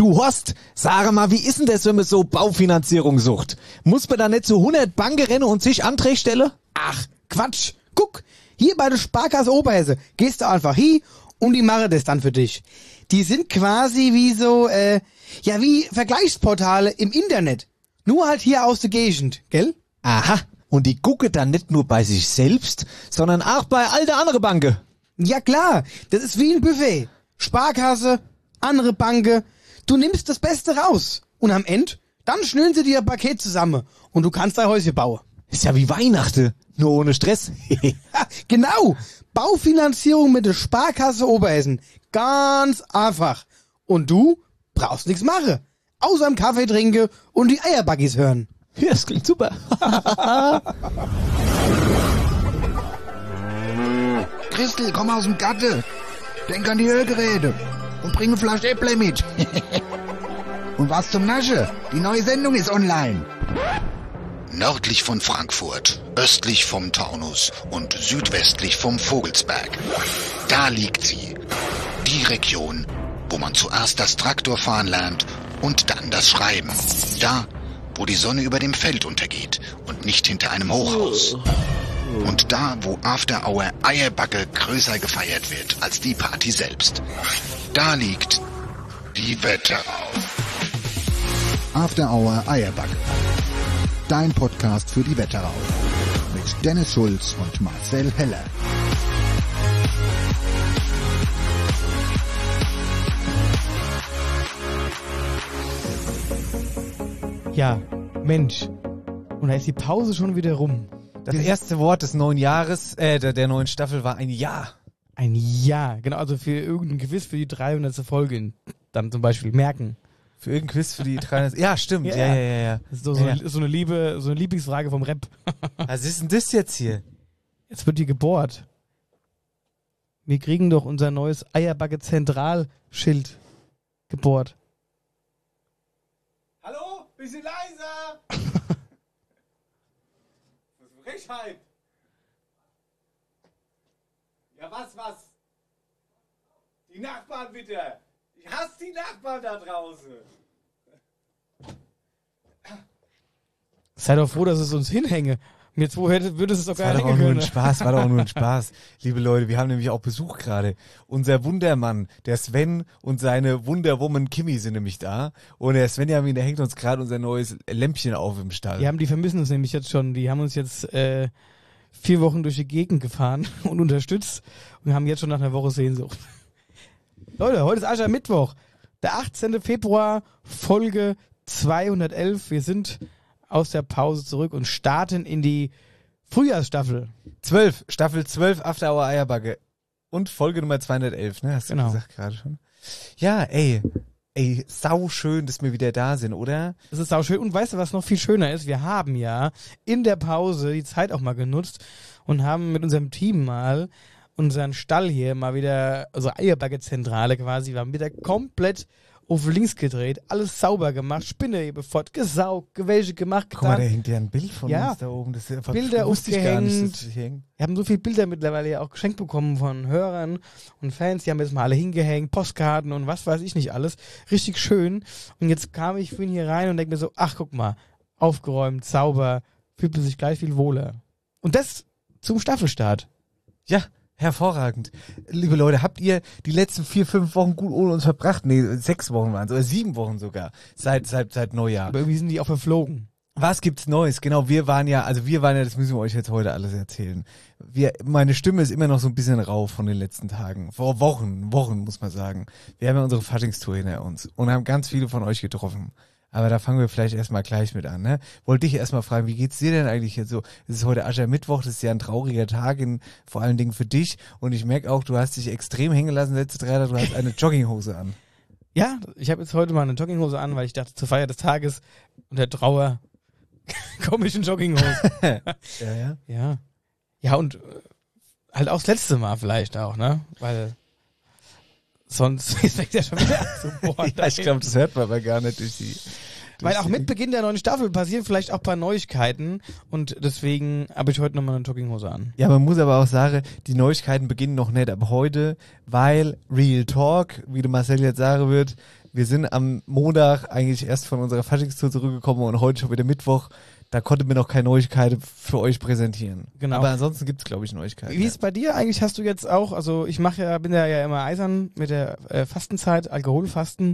Du Horst, sag mal, wie ist denn das, wenn man so Baufinanzierung sucht? Muss man da nicht zu 100 Banken rennen und sich Anträge stellen? Ach, Quatsch. Guck, hier bei der Sparkasse Oberhesse gehst du einfach hin und die machen das dann für dich. Die sind quasi wie so, wie Vergleichsportale im Internet. Nur halt hier aus der Gegend, gell? Aha, und die gucken dann nicht nur bei sich selbst, sondern auch bei all der anderen Banken. Ja klar, das ist wie ein Buffet. Sparkasse, andere Banken. Du nimmst das Beste raus. Und am Ende, dann schnüren sie dir ein Paket zusammen und du kannst dein Häuschen bauen. Ist ja wie Weihnachten, nur ohne Stress. Ha, genau, Baufinanzierung mit der Sparkasse Oberhessen. Ganz einfach. Und du brauchst nichts machen. Außer einen Kaffee trinken und die Eierbuggies hören. Ja, das klingt super. Christel, komm aus dem Gatte. Denk an die Hörgeräte. Und bring eine Flasche Äpple mit. Und was zum Nasche? Die neue Sendung ist online. Nördlich von Frankfurt, östlich vom Taunus und südwestlich vom Vogelsberg. Da liegt sie. Die Region, wo man zuerst das Traktorfahren lernt und dann das Schreiben. Da, wo die Sonne über dem Feld untergeht und nicht hinter einem Hochhaus. Und da, wo After Hour Eierbacke größer gefeiert wird als die Party selbst. Da liegt die Wetterau. After Hour Eierbacke. Dein Podcast für die Wetterau. Mit Dennis Schulz und Marcel Heller. Ja, Mensch. Und da ist die Pause schon wieder rum. Das erste Wort des neuen Jahres, der neuen Staffel war ein Ja. Ein Jahr, genau, also für irgendein Quiz für die 300. Folge dann zum Beispiel merken. Für irgendein Quiz für die 300. Ja, stimmt. Ja. Das ist so eine Lieblingsfrage vom Rap. Was ist denn das jetzt hier? Jetzt wird hier gebohrt. Wir kriegen doch unser neues Eierbacke-Zentralschild gebohrt. Hallo? Bisschen leiser! Das ist Frechheit! Ja, was? Die Nachbarn bitte! Ich hasse die Nachbarn da draußen! Sei doch froh, dass es uns hinhänge. Und jetzt würde es doch gar nicht War können. doch auch nur ein Spaß. Liebe Leute, wir haben nämlich auch Besuch gerade. Unser Wundermann, der Sven und seine Wunderwoman Kimi sind nämlich da. Und der Svenjamin, der hängt uns gerade unser neues Lämpchen auf im Stall. Die vermissen uns nämlich jetzt schon. Die haben uns jetzt 4 Wochen durch die Gegend gefahren und unterstützt und haben jetzt schon nach einer Woche Sehnsucht. Leute, heute ist Aschermittwoch, der 18. Februar, Folge 211. Wir sind aus der Pause zurück und starten in die Frühjahrsstaffel. Staffel 12, After Hour Eierbacke. Und Folge Nummer 211, ne? Hast du gesagt gerade schon. Ja, ey, sau schön, dass wir wieder da sind, oder? Das ist sau schön. Und weißt du, was noch viel schöner ist? Wir haben ja in der Pause die Zeit auch mal genutzt und haben mit unserem Team mal unseren Stall hier mal wieder, also Eierbacke-Zentrale quasi, wir haben wieder komplett auf links gedreht, alles sauber gemacht, Spinnehebe fort, gesaugt, Gewäsche gemacht. Guck mal, da hängt ja ein Bild von uns da oben. Das ist Bilder aufgehängt. Wir haben so viele Bilder mittlerweile ja auch geschenkt bekommen von Hörern und Fans, die haben jetzt mal alle hingehängt, Postkarten und was weiß ich nicht alles. Richtig schön. Und jetzt kam ich vorhin hier rein und denke mir so, ach guck mal, aufgeräumt, sauber, fühlt man sich gleich viel wohler. Und das zum Staffelstart. Ja, hervorragend. Liebe Leute, habt ihr die letzten 4-5 Wochen gut ohne uns verbracht? Nee, 6 Wochen waren es, oder 7 Wochen sogar, seit Neujahr. Aber irgendwie sind die auch verflogen. Was gibt's Neues? Genau, wir waren ja, das müssen wir euch jetzt heute alles erzählen. Meine Stimme ist immer noch so ein bisschen rau von den letzten Tagen. Vor Wochen muss man sagen. Wir haben ja unsere Faschingstour hinter uns und haben ganz viele von euch getroffen. Aber da fangen wir vielleicht erstmal gleich mit an, ne? Wollte dich erstmal fragen, wie geht's dir denn eigentlich jetzt so? Es ist heute Aschermittwoch, das ist ja ein trauriger Tag, vor allen Dingen für dich. Und ich merke auch, du hast dich extrem hängen lassen letzte 3 Tage, du hast eine Jogginghose an. Ja, ich habe jetzt heute mal eine Jogginghose an, weil ich dachte, zur Feier des Tages und der Trauer komme ich in Jogginghose. Ja. Ja, und halt auch das letzte Mal vielleicht auch, ne? Weil sonst fängt ja schon wieder an zu bohren. Ja, ich glaube, das hört man aber gar nicht durch die... Weil auch mit Beginn der neuen Staffel passieren vielleicht auch ein paar Neuigkeiten und deswegen habe ich heute nochmal eine Jogginghose an. Ja, man muss aber auch sagen, die Neuigkeiten beginnen noch nicht ab heute, weil Real Talk, wie der Marcel jetzt sagen wird, wir sind am Montag eigentlich erst von unserer Faschingstour zurückgekommen und heute schon wieder Mittwoch. Da konnte mir noch keine Neuigkeiten für euch präsentieren. Genau. Aber ansonsten gibt's, glaube ich, Neuigkeiten. Wie ist bei dir eigentlich? Hast du jetzt auch, also ich bin ja immer eisern mit der Fastenzeit, Alkoholfasten.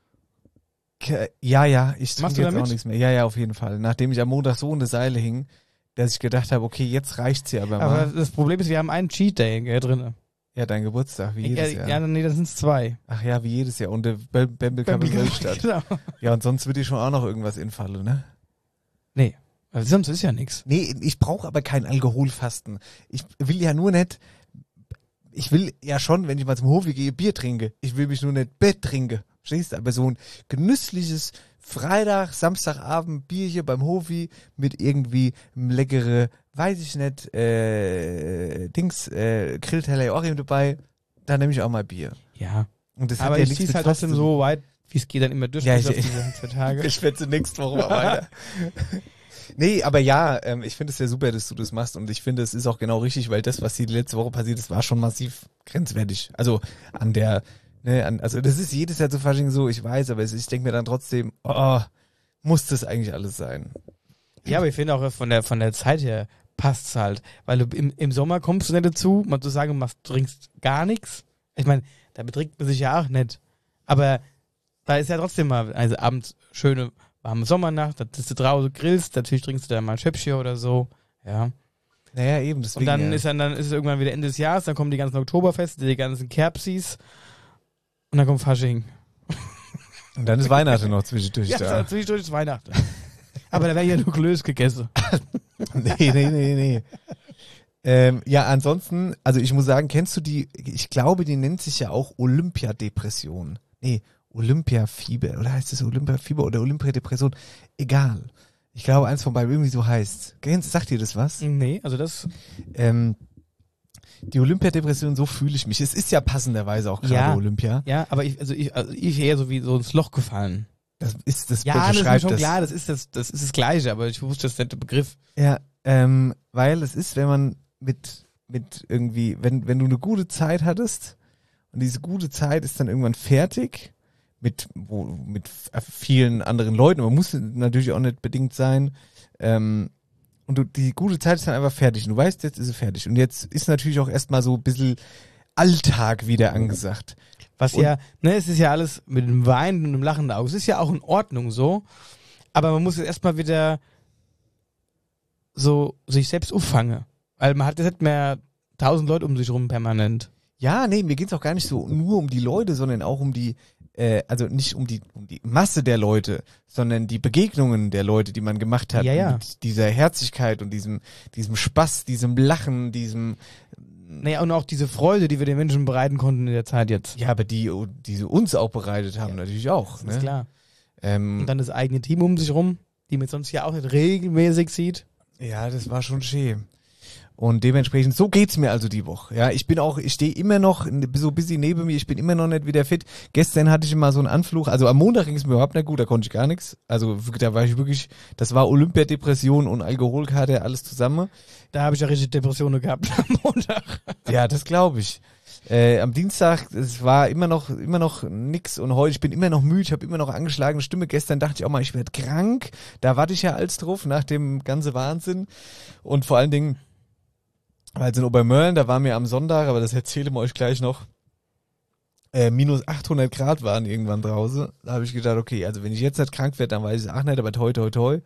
Ja, ich Machst trinke du jetzt damit? auch nichts mehr. Ja, auf jeden Fall. Nachdem ich am Montag so in der Seile hing, dass ich gedacht habe, okay, jetzt reicht's hier aber Aber mal. das Problem ist, wir haben einen Cheat Day drin. Ja, dein Geburtstag, wie jedes Jahr. Ja, nee, das sind 2. Ach ja, wie jedes Jahr. Und der Bembel kam in Weltstadt. Genau. Ja, und sonst würde ich schon auch noch irgendwas infallen, ne? Nee, also sonst ist ja nichts. Nee, ich brauche aber kein Alkoholfasten. Ich will ja nur nicht, ich will ja schon, wenn ich mal zum Hof gehe, Bier trinke. Ich will mich nur nicht betrinken. Verstehst du? Aber so ein genüssliches Freitag, Samstagabend Bierchen beim Hofi mit irgendwie einem leckere, weiß ich nicht, Grillteller auch eben dabei, da nehme ich auch mal Bier. Ja, Und das aber hat ja ich nichts zieh's mit halt Fasten trotzdem zu tun. so weit, wie es geht, dann immer durch Ja, bis auf ich- diese 2 Tage. Ich schwätze nächste Woche mal weiter. Nee, aber ja, ich finde es ja super, dass du das machst und ich finde, es ist auch genau richtig, weil das, was die letzte Woche passiert ist, war schon massiv grenzwertig. Also an der, ne, also das ist jedes Jahr zu Fasching so, ich weiß, aber ich denke mir dann trotzdem, muss das eigentlich alles sein? Ja, aber ich finde auch von der Zeit her passt's halt. Weil du im Sommer kommst du nicht dazu, mal zu sagen, du trinkst gar nichts. Ich meine, da betrinkt man sich ja auch nicht. Aber da ist ja trotzdem mal also abends schöne warme Sommernacht, da sitzt du draußen, grillst, natürlich trinkst du da mal ein Schöpfchen oder so. Ja. Naja, eben, deswegen. Und dann ja. ist es irgendwann wieder Ende des Jahres, dann kommen die ganzen Oktoberfeste, die ganzen Kerbsis und dann kommt Fasching. Und dann ist Weihnachten noch zwischendurch Ja, da. zwischendurch ist Weihnachten. Aber da wäre ja nur Klöß gegessen. Nee. Ja, ansonsten, also ich muss sagen, kennst du die, ich glaube, die nennt sich ja auch Olympiadepression. Nee, Olympiafieber, oder heißt es Olympiafieber oder Olympiadepression? Egal. Ich glaube, eins von beiden irgendwie so heißt. Sagt dir das was? Nee, also das. Die Olympiadepression, so fühle ich mich. Es ist ja passenderweise auch gerade Ja. Olympia. Ja, aber ich eher so wie so ins Loch gefallen. Das ist das, Ja, das ist mir beschreibt schon das. klar, das ist das Gleiche, aber ich wusste das nicht, der Begriff. Ja, weil es ist, wenn man mit irgendwie, wenn du eine gute Zeit hattest und diese gute Zeit ist dann irgendwann fertig mit vielen anderen Leuten, man muss natürlich auch nicht bedingt sein, und die gute Zeit ist dann einfach fertig und du weißt, jetzt ist sie fertig und jetzt ist natürlich auch erstmal so ein bisschen Alltag wieder angesagt. Was Und- ja, ne, es ist ja alles mit einem Wein und einem lachenden Auge. Es ist ja auch in Ordnung so, aber man muss jetzt erstmal wieder so sich selbst auffangen. Weil man hat jetzt nicht mehr 1000 Leute um sich rum permanent. Ja, nee, mir geht's auch gar nicht so nur um die Leute, sondern auch um die, also nicht um die Masse der Leute, sondern die Begegnungen der Leute, die man gemacht hat. Ja, ja. Mit dieser Herzlichkeit und diesem Spaß, diesem Lachen, diesem, Naja, und auch diese Freude, die wir den Menschen bereiten konnten in der Zeit jetzt. ja, aber die sie uns auch bereitet haben, natürlich auch. Das ist Ne? klar. Ähm, Und dann das eigene Team um sich rum, die man sonst ja auch nicht regelmäßig sieht. ja, das war schon schön. Und dementsprechend, so geht's mir also die Woche. Ja, ich stehe immer noch so ein bisschen neben mir, ich bin immer noch nicht wieder fit. Gestern hatte ich immer so einen Anflug, also am Montag ging es mir überhaupt nicht gut, da konnte ich gar nichts. Also da war ich wirklich, das war Olympiadepression und Alkoholkater, alles zusammen. Da habe ich ja richtig Depressionen gehabt am Montag. Ja, das glaube ich. Am Dienstag, es war immer noch nix und heute, ich bin immer noch müde, ich habe immer noch angeschlagene Stimme. Gestern dachte ich auch mal, ich werde krank. Da warte ich ja als drauf nach dem ganzen Wahnsinn. Und vor allen Dingen, weil es in Obermörlen, da waren wir am Sonntag, aber das erzähle ich euch gleich noch, minus 800 Grad waren irgendwann draußen. Da habe ich gedacht, okay, also wenn ich jetzt nicht krank werde, dann weiß ich auch nicht, aber toi, toi, toi.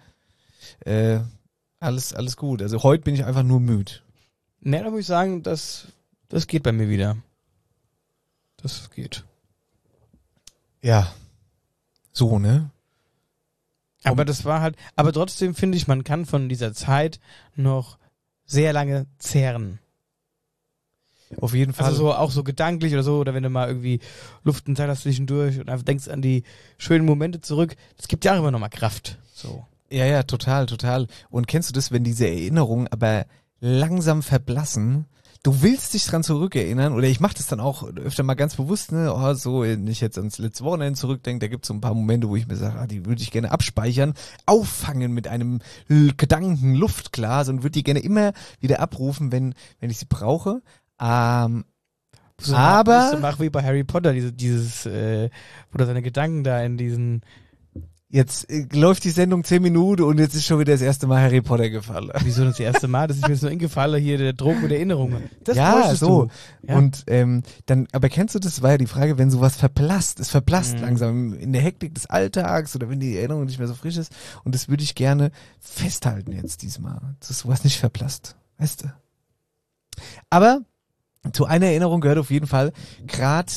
Alles gut. Also heute bin ich einfach nur müde. Ne, da muss ich sagen, das geht bei mir wieder. Das geht. Ja. So, ne? Aber das war halt, aber trotzdem finde ich, man kann von dieser Zeit noch sehr lange zehren. Auf jeden Fall. Also so, auch so gedanklich oder so, oder wenn du mal irgendwie Luft und Zeit hast zwischendurch und einfach denkst an die schönen Momente zurück, das gibt ja auch immer noch mal Kraft. So. Ja, total. Und kennst du das, wenn diese Erinnerungen aber langsam verblassen? Du willst dich dran zurückerinnern, oder ich mache das dann auch öfter mal ganz bewusst, ne? Oh, so, wenn ich jetzt ans letzte Wochenende zurückdenke, da gibt's so ein paar Momente, wo ich mir sage, die würde ich gerne abspeichern, auffangen mit einem Gedanken-Luftglas und würde die gerne immer wieder abrufen, wenn ich sie brauche. Aber mach wie bei Harry Potter, dieses, wo er seine Gedanken da in diesen. jetzt läuft die Sendung 10 Minuten und jetzt ist schon wieder das erste Mal Harry Potter gefallen. Wieso das erste Mal? Das ist mir jetzt nur eingefallen, hier der Druck mit Erinnerungen. Das ja, bräuchtest so. du. Ja. Und dann, aber kennst du das, war ja die Frage, wenn sowas verblasst, es verblasst langsam in der Hektik des Alltags oder wenn die Erinnerung nicht mehr so frisch ist. Und das würde ich gerne festhalten jetzt diesmal, dass sowas nicht verblasst. Weißt du? Aber zu einer Erinnerung gehört auf jeden Fall gerade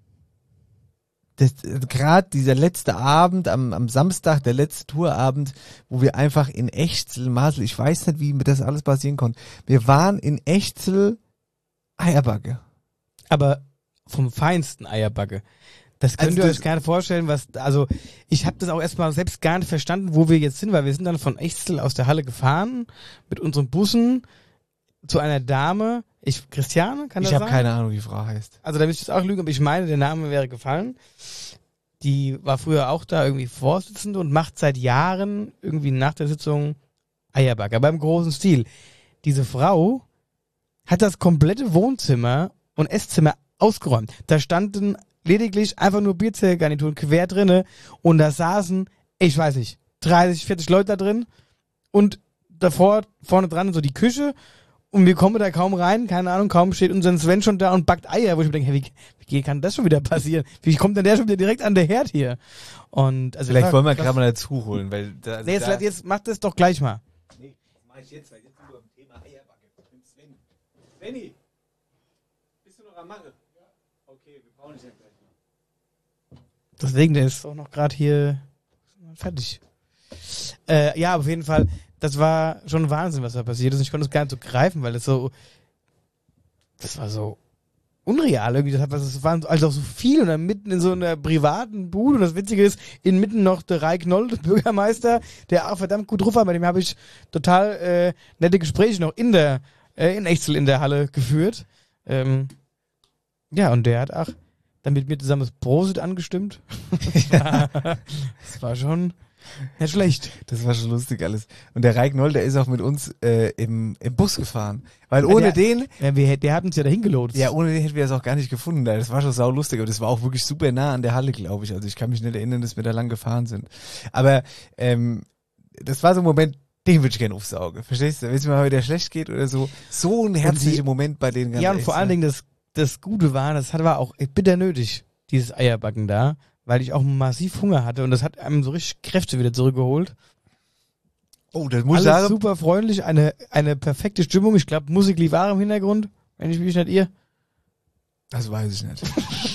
dieser letzte Abend am Samstag, der letzte Tourabend, wo wir einfach in Echzel, Masel, ich weiß nicht, wie mir das alles passieren konnte. Wir waren in Echzel Eierbacke. Aber vom feinsten Eierbacke. Das könnt ihr euch gar nicht vorstellen, also ich habe das auch erstmal selbst gar nicht verstanden, wo wir jetzt sind, weil wir sind dann von Echzel aus der Halle gefahren mit unseren Bussen zu einer Dame, Christiane, kann das sein? Ich habe keine Ahnung, wie die Frau heißt. Also da müsste ich jetzt auch lügen, aber ich meine, der Name wäre gefallen. Die war früher auch da irgendwie Vorsitzende und macht seit Jahren irgendwie nach der Sitzung Eierbacke, aber im großen Stil. Diese Frau hat das komplette Wohnzimmer und Esszimmer ausgeräumt. Da standen lediglich einfach nur Bierzählgarnituren quer drinne und da saßen, ich weiß nicht, 30, 40 Leute da drin und davor, vorne dran so die Küche. Und wir kommen da kaum rein, keine Ahnung, kaum steht unser Sven schon da und backt Eier, wo ich mir denke, hey, wie kann das schon wieder passieren? Wie kommt denn der schon wieder direkt an der Herd hier? Und also vielleicht wollen wir gerade mal dazu holen, weil jetzt macht das doch gleich mal. Nee, das mache ich jetzt, weil jetzt sind wir beim Thema Eierbacke. Mit Sven. Svenny, bist du noch am Machen? Ja. Okay, wir brauchen dich ja gleich mal. Deswegen, der ist auch noch gerade hier fertig. Ja, auf jeden Fall. Das war schon Wahnsinn, was da passiert ist. Ich konnte es gar nicht so greifen, weil das war so unreal irgendwie. Das waren also auch so viel und dann mitten in so einer privaten Bude. Und das Witzige ist, inmitten noch der Rai Knoll, der Bürgermeister, der auch verdammt gut drauf war. Bei dem habe ich total nette Gespräche noch in Echzel in der Halle geführt. Ja, und der hat auch dann mit mir zusammen das Prosit angestimmt. Das war schon nicht schlecht. Das war schon lustig alles. Und der Rai Knoll, der ist auch mit uns im Bus gefahren. Weil ohne den... Der hat uns ja dahin gelotst. Ja, ohne den hätten wir das auch gar nicht gefunden. Das war schon sau lustig. Aber das war auch wirklich super nah an der Halle, glaube ich. Also ich kann mich nicht erinnern, dass wir da lang gefahren sind. Aber das war so ein Moment, den würde ich gerne aufsaugen. Verstehst du? Wenn es mir mal wieder schlecht geht oder so. So ein herzlicher Moment bei denen. Ja, und vor allen Dingen das Gute war, war auch bitter nötig, dieses Eierbacken da. Weil ich auch massiv Hunger hatte und das hat einem so richtig Kräfte wieder zurückgeholt. Oh, das muss ich sagen. sagen. Super freundlich, eine perfekte Stimmung. Ich glaube, Musik lief auch im Hintergrund, wenn ich mich nicht irre. Das weiß ich nicht.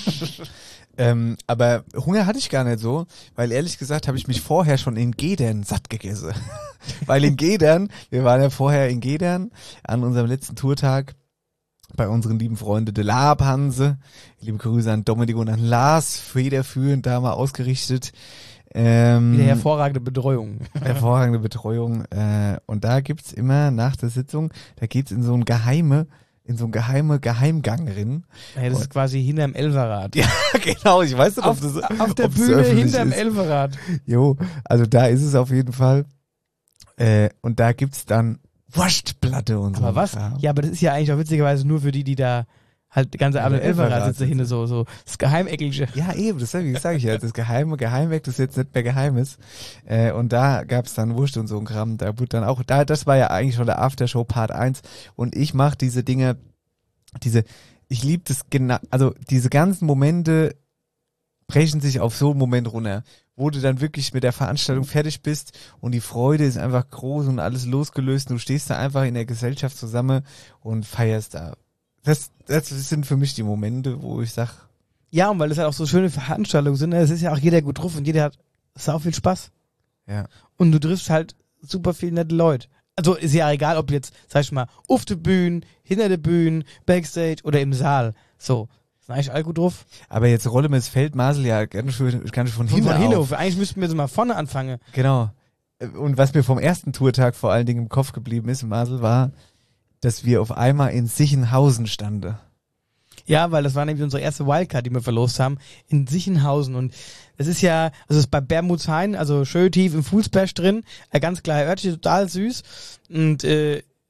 Aber Hunger hatte ich gar nicht so, weil ehrlich gesagt habe ich mich vorher schon in Gedern satt gegessen. Weil in Gedern, wir waren ja vorher in Gedern an unserem letzten Tourtag bei unseren lieben Freunden de Labhanse. Liebe Grüße an Dominik und an Lars, federführend da mal ausgerichtet. Wieder hervorragende Betreuung. Hervorragende Betreuung. Und da gibt's immer nach der Sitzung, da geht's in so ein geheime Geheimgang rein. Ja, das ist quasi hinterm Elferrad. Ja, genau, ich weiß nicht, ob das auf der Bühne hinterm Elferrad. Jo, also da ist es auf jeden Fall. Und da gibt's dann Wurstplatte und so. Aber was? Kram. Ja, aber das ist ja eigentlich auch witzigerweise nur für die da halt die ganze Abend im Elferrad sitzen hinten so das Geheimeckige. Ja, eben, das sag ich ja, das Geheimeck, das jetzt nicht mehr geheim ist. Und da gab's dann Wurst und so ein Kram, da wurde dann auch, das war ja eigentlich schon der Aftershow Part 1 und ich mach diese Dinge, ich liebe das genau, also diese ganzen Momente brechen sich auf so einen Moment runter, wo du dann wirklich mit der Veranstaltung fertig bist und die Freude ist einfach groß und alles losgelöst und du stehst da einfach in der Gesellschaft zusammen und feierst da. Das sind für mich die Momente, wo ich sag... Ja, und weil es halt auch so schöne Veranstaltungen sind, es ist ja auch jeder gut drauf und jeder hat sau viel Spaß. Ja. Und du triffst halt super viele nette Leute. Also ist ja egal, ob jetzt, sag ich mal, auf der Bühne, hinter der Bühne, Backstage oder im Saal. So. Ist eigentlich all gut drauf. Aber jetzt rolle mir das Feld Masel ja ganz schön von hinten auf. Eigentlich müssten wir so mal vorne anfangen. Genau. Und was mir vom ersten Tourtag vor allen Dingen im Kopf geblieben ist, Masel, war, dass wir auf einmal in Sichenhausen standen. Ja, weil das war nämlich unsere erste Wildcard, die wir verlost haben, in Sichenhausen. Und das ist ja, also es ist bei Bermudshain, also schön tief im Fußberg drin, ein ganz kleiner Örtchen, total süß. Und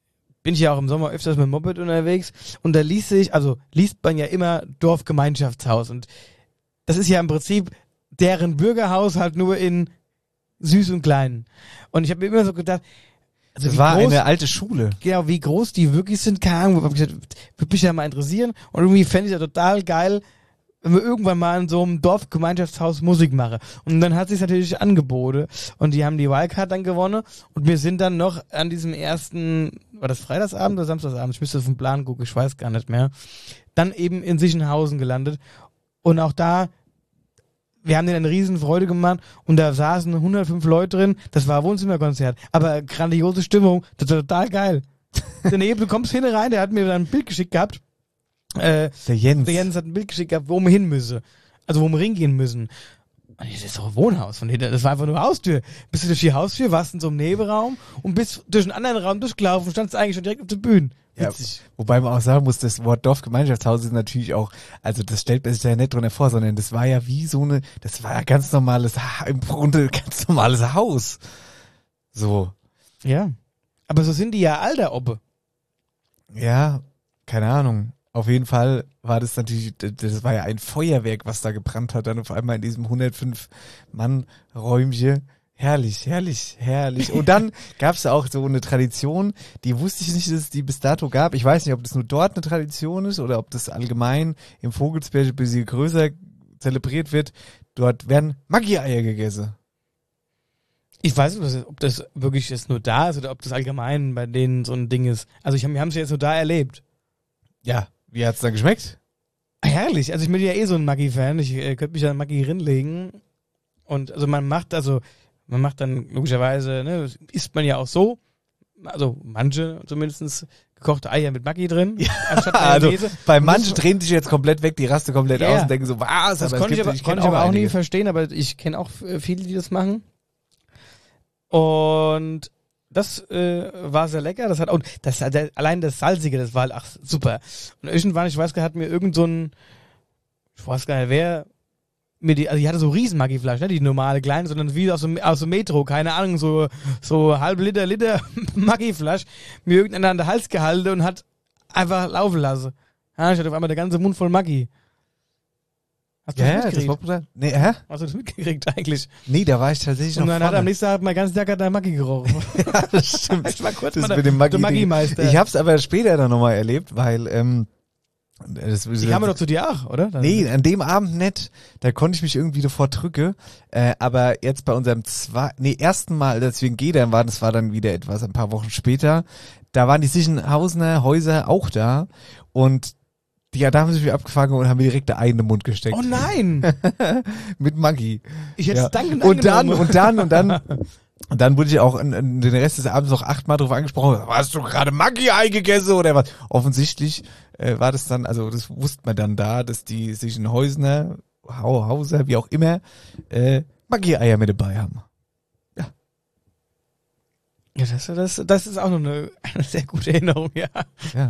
bin ich ja auch im Sommer öfters mit dem Moped unterwegs und da liest man ja immer Dorfgemeinschaftshaus und das ist ja im Prinzip deren Bürgerhaus halt nur in süß und klein. Und ich habe mir immer so gedacht, also das war eine alte Schule. Genau, wie groß die wirklich sind, keine Ahnung, hab ich gesagt, würde mich ja mal interessieren. Und irgendwie fände ich ja total geil, wenn wir irgendwann mal in so einem Dorfgemeinschaftshaus Musik machen. Und dann hat sich natürlich angeboten und die haben die Wildcard dann gewonnen und wir sind dann noch an diesem ersten, war das Freitagsabend oder Samstagsabend? Ich müsste auf den Plan gucken, ich weiß gar nicht mehr. Dann eben in Sichenhausen gelandet und auch da, wir haben denen eine riesen Freude gemacht und da saßen 105 Leute drin, das war Wohnzimmerkonzert, aber grandiose Stimmung, das war total geil. Daneben, du kommst hin rein, der hat mir dann ein Bild geschickt gehabt, der Jens. Der Jens hat ein Bild geschickt gehabt, wo wir hin müssen. Also wo wir hingehen müssen. Und das ist doch ein Wohnhaus von hinten. Das war einfach nur eine Haustür. Bist du durch die Haustür, warst in so einem Nebenraum und bist durch einen anderen Raum durchgelaufen und standst eigentlich schon direkt auf der Bühne. Witzig. Ja, wobei man auch sagen muss, das Wort Dorfgemeinschaftshaus ist natürlich auch, also das stellt man sich ja nicht drunter vor, sondern das war ja wie so eine, das war ja ganz normales, im Grunde ganz normales Haus. So. Ja. Aber so sind die ja all da oben. Ja, keine Ahnung. Auf jeden Fall war das natürlich, das war ja ein Feuerwerk, was da gebrannt hat, dann auf einmal in diesem 105-Mann-Räumchen. Herrlich, herrlich, herrlich. Und dann gab es auch so eine Tradition, die wusste ich nicht, dass es die bis dato gab. Ich weiß nicht, ob das nur dort eine Tradition ist oder ob das allgemein im Vogelsberg ein bisschen größer zelebriert wird. Dort werden Maggi-Eier gegessen. Ich weiß nicht, ob das wirklich jetzt nur da ist oder ob das allgemein bei denen so ein Ding ist. Also wir haben es ja jetzt nur da erlebt. Ja. Wie hat's dann geschmeckt? Herrlich. Also ich bin ja eh so ein Maggi-Fan. Ich könnte mich an Maggi rinlegen. Und also man macht dann logischerweise, ne, isst man ja auch so. Also manche zumindest gekochte Eier mit Maggi drin. Ja, also bei manchen drehen sich jetzt komplett weg, die Raste komplett aus und denken so, was? Das konnte ich aber auch nie verstehen, aber ich kenne auch viele, die das machen. Und das war sehr lecker. Das hat auch, allein das Salzige, das war halt super. Und irgendwann, ich weiß gar nicht, hat mir irgend so ein, ich weiß gar nicht wer, also die hatte so riesen Maggi-Flaschen, nicht die normale kleine, sondern wie aus dem Metro, keine Ahnung, so halbe Liter Maggi-Flasch, mir irgendeiner an den Hals gehalten und hat einfach laufen lassen. Ja, ich hatte auf einmal der ganze Mund voll Maggi. Hast du das mitgekriegt? Das war, nee, hä? Hast du das mitgekriegt eigentlich? Nee, da war ich tatsächlich noch und dann hat er am nächsten Tag mein ganzen Tag Maggi gerochen. Ja, das stimmt. Ich war kurz das mal mit dem der Maggi-Meister. Ich hab's aber später dann nochmal erlebt, weil die kamen doch zu dir auch, oder? Nee, an dem Abend nicht. Da konnte ich mich irgendwie davor drücken. Aber jetzt bei unserem ersten Mal, als wir in Gedern waren, das war dann wieder etwas ein paar Wochen später, da waren die Sichenhausener Häuser auch da und ja, da haben sie mich abgefangen und haben mir direkt der Ei in den Mund gesteckt. Oh nein! Mit Maggi. Ich hätte es dankend Und dann wurde ich auch den Rest des Abends noch 8-mal drauf angesprochen, hast du gerade Maggi-Ei gegessen oder was? Offensichtlich war das dann, also das wusste man dann da, dass die Sichenhäusener, Hauser, wie auch immer, Maggi-Eier mit dabei haben. Ja. Ja, das ist auch noch eine sehr gute Erinnerung, ja. Ja.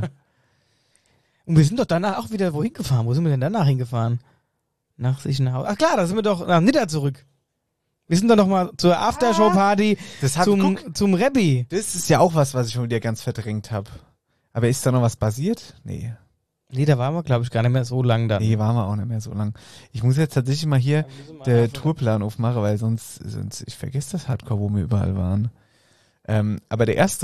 Und wir sind doch danach auch wieder wohin gefahren? Wo sind wir denn danach hingefahren? Nach Sichenhausen. Ach klar, da sind wir doch nach Nidda zurück. Wir sind doch noch mal zur Aftershow-Party zum Rebbi. Das ist ja auch was ich schon wieder ganz verdrängt habe. Aber ist da noch was passiert? Nee. Nee, da waren wir, glaube ich, gar nicht mehr so lang dann. Nee, waren wir auch nicht mehr so lang. Ich muss jetzt tatsächlich mal hier den Tourplan aufmachen, weil sonst ich vergesse das Hardcore, wo wir überall waren. Aber das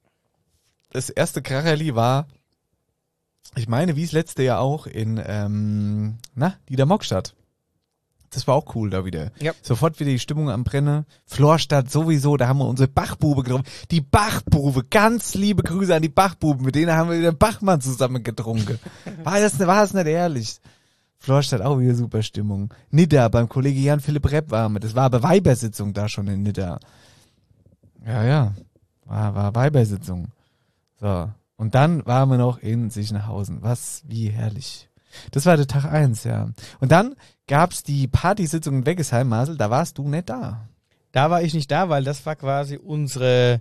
erste Kracherli war, ich meine, wie es letzte Jahr auch in Niedermockstadt. Das war auch cool da wieder. Ja. Sofort wieder die Stimmung am Brennen. Florstadt sowieso, da haben wir unsere Bachbube getroffen. Die Bachbube, ganz liebe Grüße an die Bachbuben, mit denen haben wir wieder Bachmann zusammen getrunken. War es nicht ehrlich? Florstadt auch wieder super Stimmung. Nidda, beim Kollege Jan-Philipp Repp waren wir. Das war aber Weibersitzung da schon in Nidda. Ja. War Weibersitzung. So. Und dann waren wir noch in Sichenhausen. Wie herrlich. Das war der Tag 1, ja. Und dann gab's die Partysitzung in Weggesheim, Marcel, da warst du nicht da. Da war ich nicht da, weil das war quasi unsere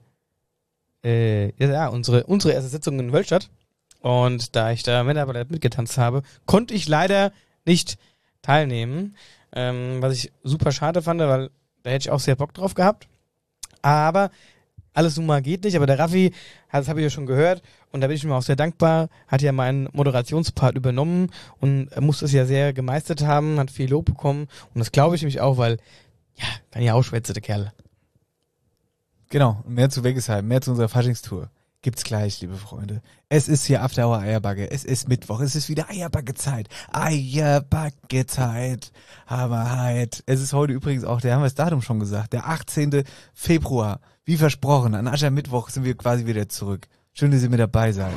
erste Sitzung in Wölstadt. Und da ich da Männerballett mitgetanzt habe, konnte ich leider nicht teilnehmen. Was ich super schade fand, weil da hätte ich auch sehr Bock drauf gehabt. Aber alles nun mal geht nicht, aber der Raffi, das habe ich ja schon gehört und da bin ich ihm auch sehr dankbar, hat ja meinen Moderationspart übernommen und muss das ja sehr gemeistert haben, hat viel Lob bekommen und das glaube ich nämlich auch, weil, ja, kann ja auch schwätze, der Kerl. Genau, und mehr zu Weggesheim, mehr zu unserer Faschingstour. Gibt's gleich, liebe Freunde. Es ist hier After Hour Eierbagge. Es ist Mittwoch. Es ist wieder Eierbagge-Zeit. Eierbagge-Zeit. Hammerheit. Es ist heute übrigens auch, da haben wir das Datum schon gesagt, der 18. Februar. Wie versprochen, an Aschermittwoch sind wir quasi wieder zurück. Schön, dass ihr mit dabei seid.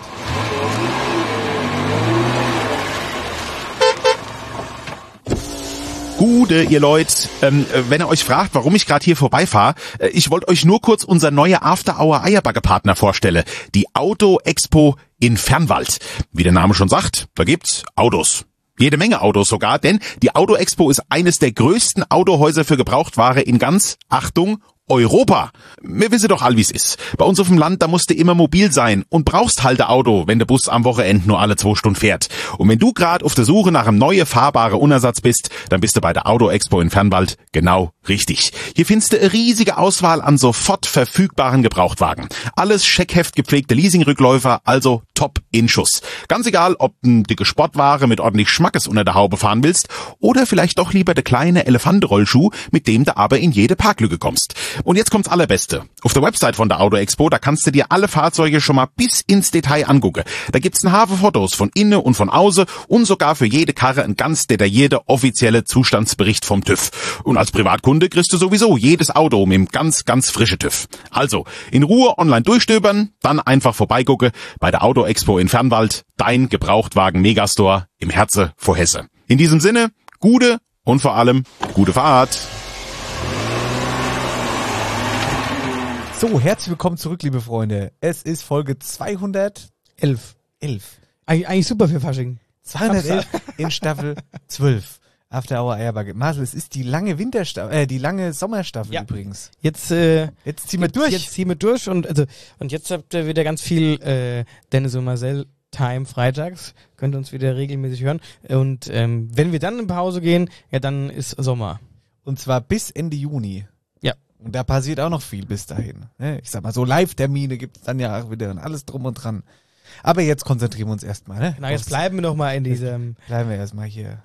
Gude, ihr Leute, wenn ihr euch fragt, warum ich gerade hier vorbeifahre, ich wollte euch nur kurz unser neue After-Hour-Eierbagge-Partner vorstellen, die Auto-Expo in Fernwald. Wie der Name schon sagt, da gibt's Autos. Jede Menge Autos sogar, denn die Auto-Expo ist eines der größten Autohäuser für Gebrauchtware in ganz, Achtung, Europa. Wir wissen doch all, wie's ist. Bei uns auf dem Land, da musst du immer mobil sein und brauchst halt ein Auto, wenn der Bus am Wochenende nur alle 2 Stunden fährt. Und wenn du gerade auf der Suche nach einem neuen fahrbaren Unersatz bist, dann bist du bei der Auto-Expo in Fernwald genau richtig. Hier findest du eine riesige Auswahl an sofort verfügbaren Gebrauchtwagen. Alles Scheckheft gepflegte Leasingrückläufer, also top in Schuss. Ganz egal, ob du dicke Sportware mit ordentlich Schmackes unter der Haube fahren willst oder vielleicht doch lieber der kleine Elefantenrollschuh, mit dem du aber in jede Parklücke kommst. Und jetzt kommt's Allerbeste. Auf der Website von der Auto Expo, da kannst du dir alle Fahrzeuge schon mal bis ins Detail angucken. Da gibt's einen Haufen Fotos von innen und von außen und sogar für jede Karre ein ganz detaillierter offizielle Zustandsbericht vom TÜV. Und als Privatkunde kriegst du sowieso jedes Auto mit einem ganz, ganz frischen TÜV. Also, in Ruhe online durchstöbern, dann einfach vorbeigucken bei der Auto Expo in Fernwald, dein Gebrauchtwagen Megastore im Herze vor Hesse. In diesem Sinne, gute und vor allem gute Fahrt. So, herzlich willkommen zurück, liebe Freunde. Es ist Folge 211. 11. Eigentlich super für Fasching. 211 in Staffel 12. After Hour Eierbagge. Marcel, es ist die lange die lange Sommerstaffel übrigens. Jetzt ziehen wir durch. Jetzt ziehen wir durch und jetzt habt ihr wieder ganz viel Dennis und Marcel Time freitags. Könnt ihr uns wieder regelmäßig hören. Und wenn wir dann in Pause gehen, ja, dann ist Sommer. Und zwar bis Ende Juni. Ja. Und da passiert auch noch viel bis dahin. Ich sag mal, so Live-Termine gibt es dann ja auch wieder und alles drum und dran. Aber jetzt konzentrieren wir uns erstmal. Ne? Genau, jetzt bleiben wir noch mal in diesem... Bleiben wir erstmal hier.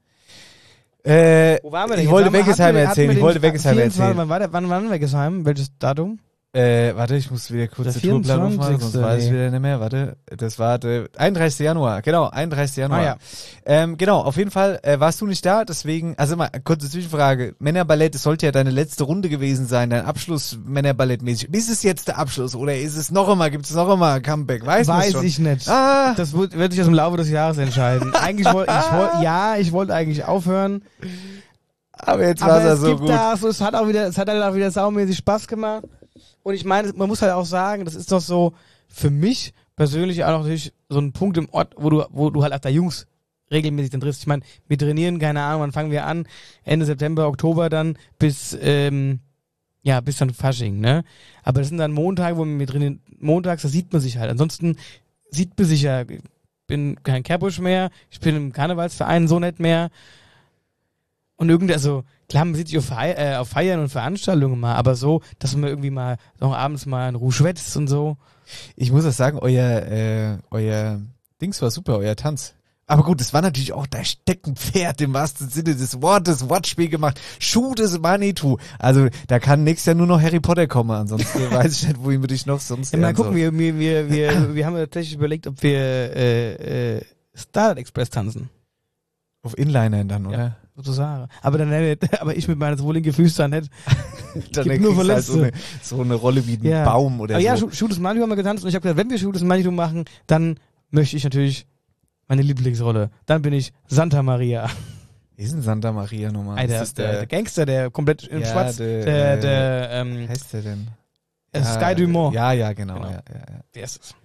Wo waren wir denn? Ich wollte Weggesheim erzählen. Wann war Weggesheim? Welches Datum? Warte, ich muss wieder kurz den Tourplan aufmachen, sonst weiß ich wieder nicht mehr. Warte, das war der 31. Januar. Genau, 31. Januar. Ah, ja. Genau, auf jeden Fall warst du nicht da, deswegen, also mal, kurze Zwischenfrage. Männerballett, es sollte ja deine letzte Runde gewesen sein, dein Abschluss Männerballettmäßig. Ist es jetzt der Abschluss oder ist es noch einmal, gibt es noch einmal Comeback? Weiß ich nicht. Das wird sich aus dem Laufe des Jahres entscheiden. Eigentlich ich wollte eigentlich aufhören. Aber jetzt war es so gut. Es hat auch wieder saumäßig Spaß gemacht. Und ich meine, man muss halt auch sagen, das ist doch so für mich persönlich auch noch natürlich so ein Punkt im Ort, wo du halt auch da Jungs regelmäßig dann triffst. Ich meine, wir trainieren, keine Ahnung, wann fangen wir an? Ende September, Oktober dann bis dann Fasching, ne? Aber das sind dann Montage, wo wir trainieren. Montags, da sieht man sich halt. Ansonsten sieht man sich ja, ich bin kein Kerbusch mehr, ich bin im Karnevalsverein so nicht mehr. Und irgendwie, also klar, man sieht sich auf Feiern und Veranstaltungen mal, aber so, dass man irgendwie mal noch abends mal in Ruhe schwätzt und so. Ich muss auch sagen, euer Dings war super, euer Tanz. Aber gut, es war natürlich auch das Steckenpferd im wahrsten Sinne des Wortes, Wortspiel gemacht. Shoot is Manitou. Also da kann nächstes Jahr nur noch Harry Potter kommen, ansonsten weiß ich nicht, wohin wir dich noch sonst... Ja, mal gucken, wir haben tatsächlich überlegt, ob wir Starlight Express tanzen. Auf Inlinern dann, oder? Ja, sozusagen. Aber ich mit meinen wohligen Füßen nicht. Dann gibt nur Verletzte. Halt so eine Rolle wie ein Baum oder aber so. Ja, Shoot is Manitou haben wir getanzt und ich habe gesagt, wenn wir Shoot is Manitou machen, dann möchte ich natürlich meine Lieblingsrolle. Dann bin ich Santa Maria. Wie ist denn Santa Maria nochmal? Alter, ist der Gangster, der komplett in Schwarz. Wie heißt der denn? Sky Dumont. Ja, genau. Ja. Der ist es.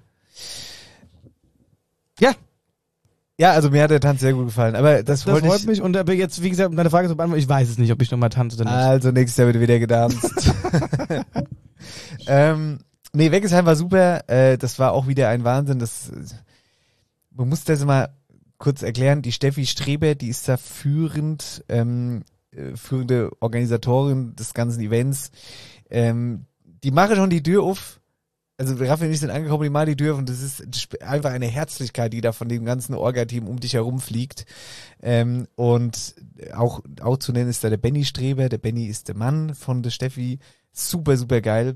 Ja. Ja, also mir hat der Tanz sehr gut gefallen. Aber das freut mich. Und aber jetzt, wie gesagt, um deine Frage zu beantworten, ich weiß es nicht, ob ich nochmal tanze oder nicht. Also nächstes Jahr wird wieder getanzt. Weggesheim war super. Das war auch wieder ein Wahnsinn. Man muss das mal kurz erklären. Die Steffi Streber, die ist da führende Organisatorin des ganzen Events. die machen schon die Tür auf. Also Raffi und ich sind angekommen, die machen die Tür auf und das ist einfach eine Herzlichkeit, die da von dem ganzen Orga-Team um dich herum fliegt. Und auch zu nennen ist da der Benny Streber. Der Benny ist der Mann von der Steffi. Super, super geil.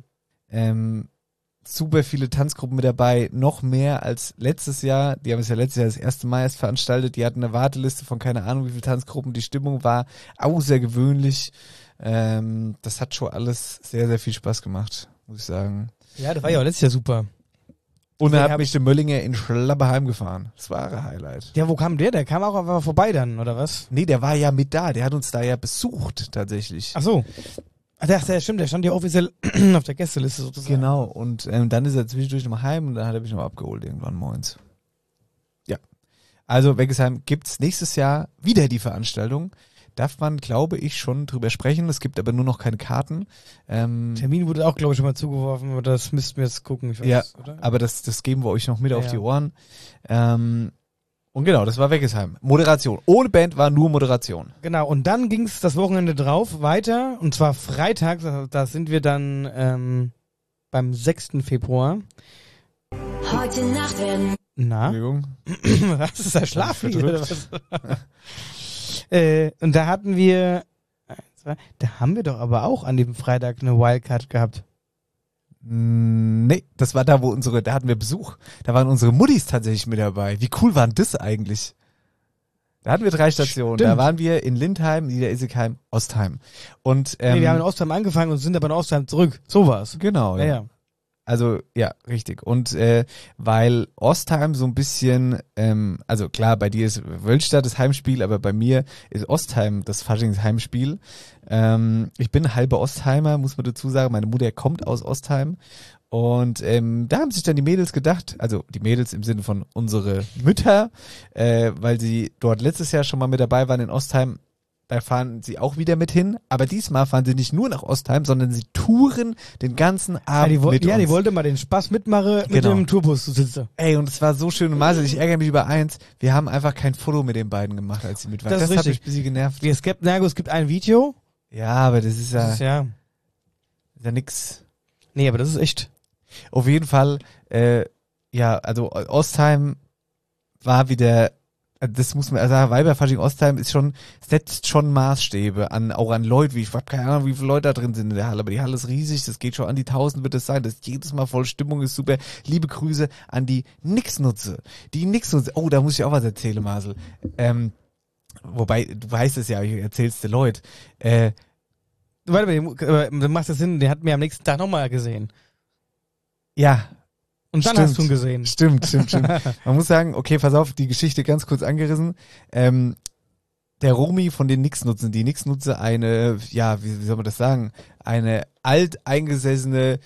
Super viele Tanzgruppen mit dabei. Noch mehr als letztes Jahr. Die haben es ja letztes Jahr das erste Mal erst veranstaltet. Die hatten eine Warteliste von keine Ahnung wie viele Tanzgruppen. Die Stimmung war außergewöhnlich. Das hat schon alles sehr, sehr viel Spaß gemacht, muss ich sagen. Ja, das war ja auch letztes Jahr super. Und er hat mich der Möllinger in Schlabberheim gefahren. Das war ein Highlight. Ja, wo kam der? Der kam auch einfach vorbei dann, oder was? Nee, der war ja mit da. Der hat uns da ja besucht, tatsächlich. Ach so. Ach, der stimmt, der stand ja offiziell auf der Gästeliste sozusagen. Genau. Und dann ist er zwischendurch noch heim und dann hat er mich noch abgeholt irgendwann morgens. Ja. Also, Weggesheim gibt's nächstes Jahr wieder die Veranstaltung. Darf man, glaube ich, schon drüber sprechen. Es gibt aber nur noch keine Karten. Termin wurde auch, glaube ich, schon mal zugeworfen, aber das müssten wir jetzt gucken. Ich weiß, Ja, oder? aber das geben wir euch noch mit auf Ja. die Ohren. Und genau, das war Weggesheim. Moderation. Ohne Band war nur Moderation. Genau, und dann ging es das Wochenende drauf weiter, und zwar Freitag, da sind wir dann beim 6. Februar. Heute Nacht werden Na? Entschuldigung. Was ist das Schlaflied oder Verdrückt. was? Und da hatten wir, da haben wir doch aber auch an dem Freitag eine Wildcard gehabt. Nee, das war da, da hatten wir Besuch. Da waren unsere Muttis tatsächlich mit dabei. Wie cool war denn das eigentlich? Da hatten wir 3 Stationen. Stimmt. Da waren wir in Lindheim, Niederissigheim, Ostheim. Und, Nee, wir haben in Ostheim angefangen und sind aber in Ostheim zurück. So war's. genau, Ja. Also, ja, richtig. Und weil Ostheim so ein bisschen, also klar, bei dir ist Wölstadt das Heimspiel, aber bei mir ist Ostheim das Faschingsheimspiel. Ich bin halber Ostheimer, muss man dazu sagen. Meine Mutter kommt aus Ostheim. Und da haben sich dann die Mädels gedacht, also die Mädels im Sinne von unsere Mütter, weil sie dort letztes Jahr schon mal mit dabei waren in Ostheim, da fahren sie auch wieder mit hin, aber diesmal fahren sie nicht nur nach Ostheim, sondern sie touren den ganzen Abend die mit uns. die wollte mal den Spaß mitmachen, mit Genau. dem Tourbus zu sitzen. Ey, und es war so schön und Marcel, ich ärgere mich über eins, wir haben einfach kein Foto mit den beiden gemacht, als sie mit waren. Das ist hat richtig. mich ein bisschen genervt. Es gibt ein Video. Ja, aber das ist Das ist ja nix. Nee, aber das ist echt. Auf jeden Fall, ja, also Ostheim war wieder, das muss man sagen, Weiberfasching Ostheim setzt schon Maßstäbe auch an Leute, ich habe keine Ahnung, wie viele Leute da drin sind in der Halle, aber die Halle ist riesig, das geht schon an die 1000 wird es sein, das ist jedes Mal voll, Stimmung ist super. Liebe Grüße an die Nixnutze. Oh, da muss ich auch was erzählen, Marcel. Wobei, du weißt es ja, ich erzähl's dir Leute. Warte mal, du machst das Sinn, den hatten wir am nächsten Tag nochmal gesehen. Ja, Und dann Stimmt. hast du ihn gesehen. Stimmt. Man muss sagen, okay, pass auf, die Geschichte ganz kurz angerissen. Der Romy von den Nixnutzen, die Nixnutze eine, ja, wie soll man das sagen, eine alteingesessene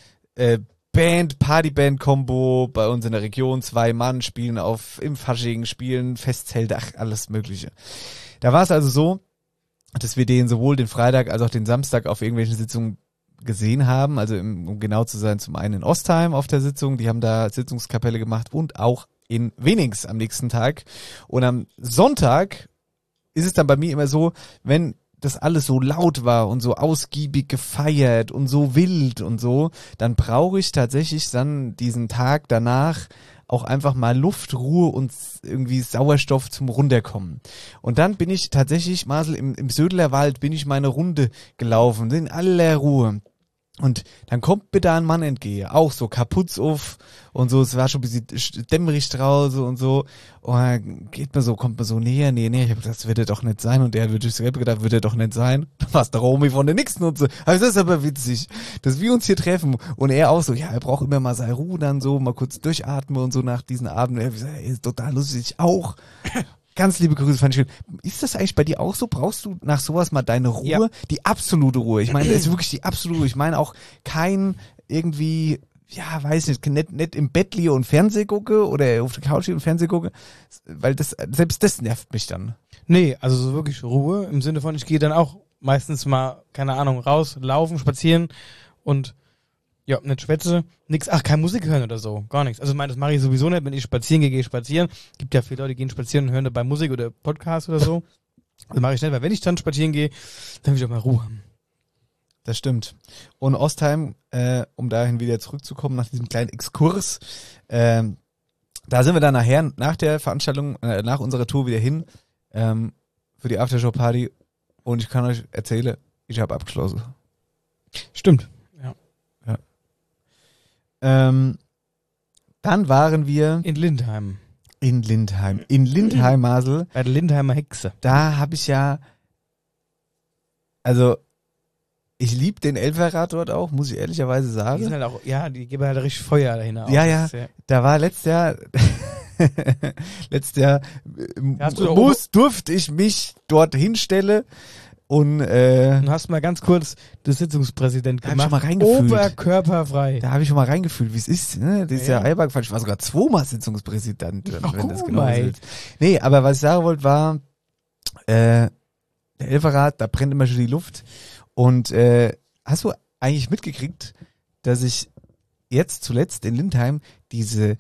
Partyband-Kombo bei uns in der Region, 2 Mann spielen im Fasching, spielen Festzelte, alles mögliche. Da war es also so, dass wir den sowohl den Freitag als auch den Samstag auf irgendwelchen Sitzungen gesehen haben, also um genau zu sein, zum einen in Ostheim auf der Sitzung, die haben da Sitzungskapelle gemacht und auch in Wenings am nächsten Tag. Und am Sonntag ist es dann bei mir immer so, wenn das alles so laut war und so ausgiebig gefeiert und so wild und so, dann brauche ich tatsächlich dann diesen Tag danach auch einfach mal Luft, Ruhe und irgendwie Sauerstoff zum Runterkommen. Und dann bin ich tatsächlich, Marcel, im Södler Wald bin ich meine Runde gelaufen, in aller Ruhe. Und dann kommt mir da ein Mann entgehe, auch so Kaputz auf und so, es war schon ein bisschen dämmerig draußen und so. Und dann kommt mir so näher, ich habe gedacht, das wird er doch nicht sein. Und der wird durchs Rep gedacht, wird er doch nicht sein. Da war es der Romy von der Nixnutze. Also das ist aber witzig, dass wir uns hier treffen. Und er auch so, ja, er braucht immer mal seine Ruhe dann so, mal kurz durchatmen und so nach diesen Abend. Er ist total lustig, auch. Ganz liebe Grüße, fand ich schön. Ist das eigentlich bei dir auch so? Brauchst du nach sowas mal deine Ruhe? Ja. Die absolute Ruhe. Ich meine, es ist wirklich die absolute Ruhe. Ich meine auch kein irgendwie, ja, weiß nicht im Bett liege und Fernseh gucke oder auf der Couch liege und Fernseh gucke, weil selbst das nervt mich dann. Nee, also so wirklich Ruhe im Sinne von, ich gehe dann auch meistens mal, keine Ahnung, raus, laufen, spazieren und ja, nicht schwätze, nix, kein Musik hören oder so, gar nichts. Also ich meine, das mache ich sowieso nicht, wenn ich spazieren gehe, spazieren. Gibt ja viele Leute, die gehen spazieren und hören dabei Musik oder Podcast oder so. Das mache ich nicht, weil wenn ich dann spazieren gehe, dann will ich auch mal Ruhe haben. Das stimmt. Und Ostheim, um dahin wieder zurückzukommen, nach diesem kleinen Exkurs, da sind wir dann nachher, nach der Veranstaltung, nach unserer Tour wieder hin, für die Aftershow-Party. Und ich kann euch erzählen, ich habe abgeschlossen. Stimmt. Ja. Dann waren wir In Lindheim. in Lindheim. In Lindheim, Masel, Bei der Lindheimer Hexe. da habe ich ja, also ich liebe den Elferrad dort auch, muss ich ehrlicherweise Die sagen. sind halt auch, ja, die geben halt richtig Feuer dahin. Ja, ja. Da war letztes Jahr Hast du da durfte ich mich dort hinstellen und Du hast mal ganz kurz den Sitzungspräsident Da hab ich gemacht. schon mal reingefühlt. Oberkörperfrei. da habe ich schon mal reingefühlt, wie es ist. Ne? Das ist ja Ja. Eierbach, ich war sogar 2-mal Sitzungspräsident, Ach, wenn das guck genau mal. ist. Nee, aber was ich sagen wollte war, der Elferrad, da brennt immer schon die Luft. Und hast du eigentlich mitgekriegt, dass ich jetzt zuletzt in Lindheim diese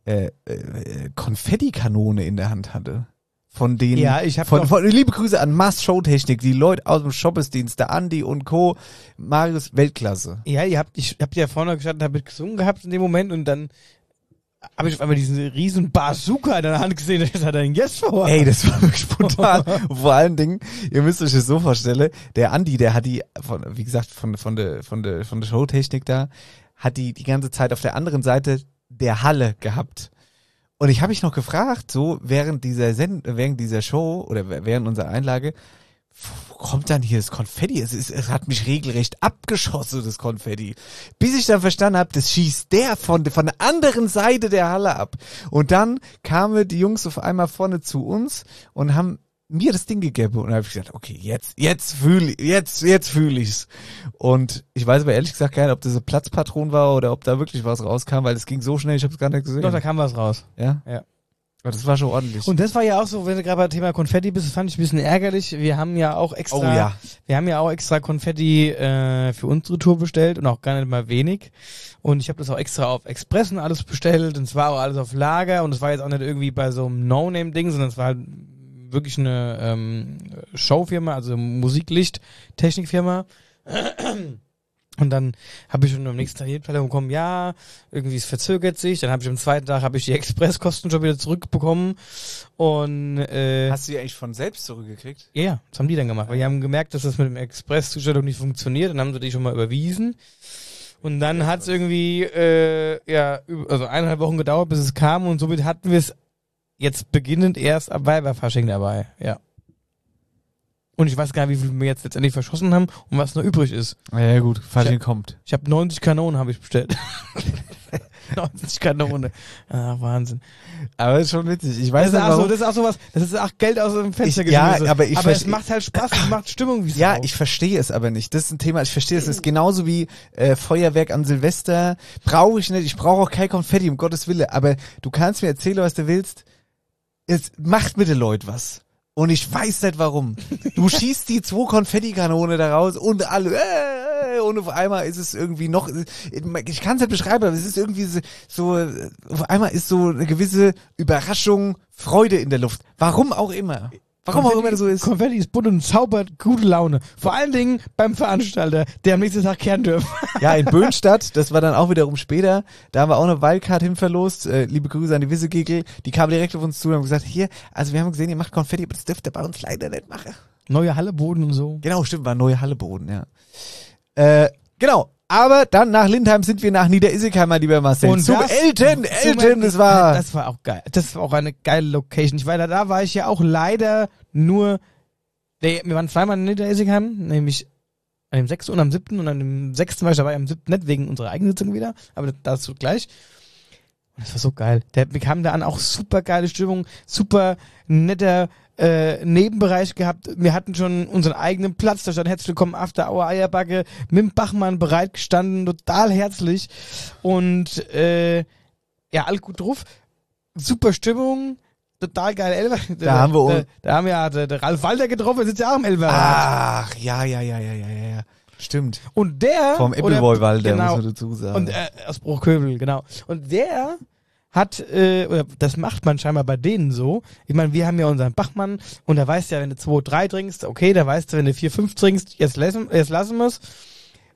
Konfettikanone in der Hand hatte? Von denen, Ja, ich hab von liebe Grüße an Mast Showtechnik, die Leute aus dem Shoppesdienst, der Andi und Co. Marius, Weltklasse. Ja, ich hab ja vorne gestanden, hab mit gesungen gehabt in dem Moment und dann habe ich auf einmal diesen riesen Bazooka in der Hand gesehen, das hat er denn jetzt vor. Ey, das war wirklich spontan. Und vor allen Dingen, ihr müsst euch das so vorstellen, der Andi, der hat die, wie gesagt, von der Showtechnik da, hat die ganze Zeit auf der anderen Seite der Halle gehabt. Und ich habe mich noch gefragt, so während dieser Show oder während unserer Einlage, wo kommt dann hier das Konfetti? Es hat mich regelrecht abgeschossen, das Konfetti. Bis ich dann verstanden habe, das schießt der von der anderen Seite der Halle ab. Und dann kamen die Jungs auf einmal vorne zu uns und haben mir das Ding gegeben. Und dann habe ich gesagt, okay, jetzt fühle ich's. Und ich weiß aber ehrlich gesagt gar nicht, ob das ein Platzpatron war oder ob da wirklich was rauskam, weil es ging so schnell, ich habe es gar nicht gesehen. Doch, da kam was raus. Ja? Ja. Aber das war schon ordentlich. Und das war ja auch so, wenn du gerade beim Thema Konfetti bist, das fand ich ein bisschen ärgerlich. Wir haben ja auch extra Konfetti für unsere Tour bestellt und auch gar nicht mal wenig. Und ich habe das auch extra auf Express und alles bestellt und es war auch alles auf Lager und es war jetzt auch nicht irgendwie bei so einem No-Name-Ding, sondern es war halt wirklich eine Showfirma, also Musiklicht-Technikfirma. Und dann habe ich schon am nächsten Tag die Mitteilung bekommen, ja, irgendwie es verzögert sich. Dann habe ich am zweiten Tag die Expresskosten schon wieder zurückbekommen. Und Hast du die eigentlich von selbst zurückgekriegt? ja, das haben die dann gemacht, weil die haben gemerkt, dass das mit dem Expresszustellung nicht funktioniert. Dann haben sie die schon mal überwiesen. Und dann hat es irgendwie also 1,5 Wochen gedauert, bis es kam und somit hatten wir es jetzt beginnend erst ab Weiberfasching dabei. Ja. Und ich weiß gar nicht, wie viel wir jetzt letztendlich verschossen haben und was noch übrig ist. Ja gut, Fasching kommt. Ich habe 90 Kanonen habe ich bestellt. 90 Kanonen. Ah, Wahnsinn. Aber ist schon witzig. Ich weiß Das nicht, warum. ist auch sowas, das ist auch Geld aus dem Fenster Ja, geschmissen. aber ich es verste- macht halt Spaß, es macht Stimmung wie Ja, Sau. ich verstehe es aber nicht. Das ist ein Thema, ich verstehe es. Es ist genauso wie Feuerwerk an Silvester. Brauche ich nicht. Ich brauche auch kein Konfetti, um Gottes Willen. Aber du kannst mir erzählen, was du willst. Es macht mit den Leuten was. Und ich weiß nicht warum. Du schießt die 2 Konfettikanone da raus und alle, und auf einmal ist es irgendwie noch, ich kann es nicht beschreiben, aber es ist irgendwie so, auf einmal ist so eine gewisse Überraschung, Freude in der Luft. Warum auch immer. Warum auch immer das so ist. Konfetti ist bunt und zaubert gute Laune. Vor allen Dingen beim Veranstalter, der am nächsten Tag kehren dürfen. Ja, in Böhnstadt, das war dann auch wiederum später, da haben wir auch eine Wildcard hinverlost, liebe Grüße an die Wissegegel, die kamen direkt auf uns zu und haben gesagt, hier, also wir haben gesehen, ihr macht Konfetti, aber das dürft ihr bei uns leider nicht machen. Neue Halleboden und so. Genau, stimmt, war neue Halleboden, ja. Genau, aber dann nach Lindheim sind wir nach Niederissigheim, mein lieber Marcel. Und Zum das- Elten, das war... Das war auch geil. Das war auch eine geile Location. Da war ich ja auch leider nur, wir waren zweimal in Niederissigheim, nämlich an dem 6. und am 7. und an dem 6. war ich dabei, am 7. nicht wegen unserer eigenen Sitzung wieder, aber dazu gleich. Und das war so geil. Wir kamen da an, auch super geile Stimmung, super netter Nebenbereich gehabt. Wir hatten schon unseren eigenen Platz, da stand herzlich willkommen After Hour Eierbacke, mit dem Bachmann bereitgestanden, total herzlich und ja, alles gut drauf. Super Stimmung, total geil Elfer. Da haben wir Da haben wir ja der Ralf Walter getroffen, der sitzt ja auch im Elferrad. Ach, ja. Stimmt. Und der... Vom Eppelboy-Walder, genau, muss man dazu sagen. und aus Bruchköbel, genau. Und der hat, oder das macht man scheinbar bei denen so. Ich meine, wir haben ja unseren Bachmann und da weißt du ja, wenn du 2, 3 trinkst, okay, da weißt du, wenn du 4, 5 trinkst, jetzt lassen wir es.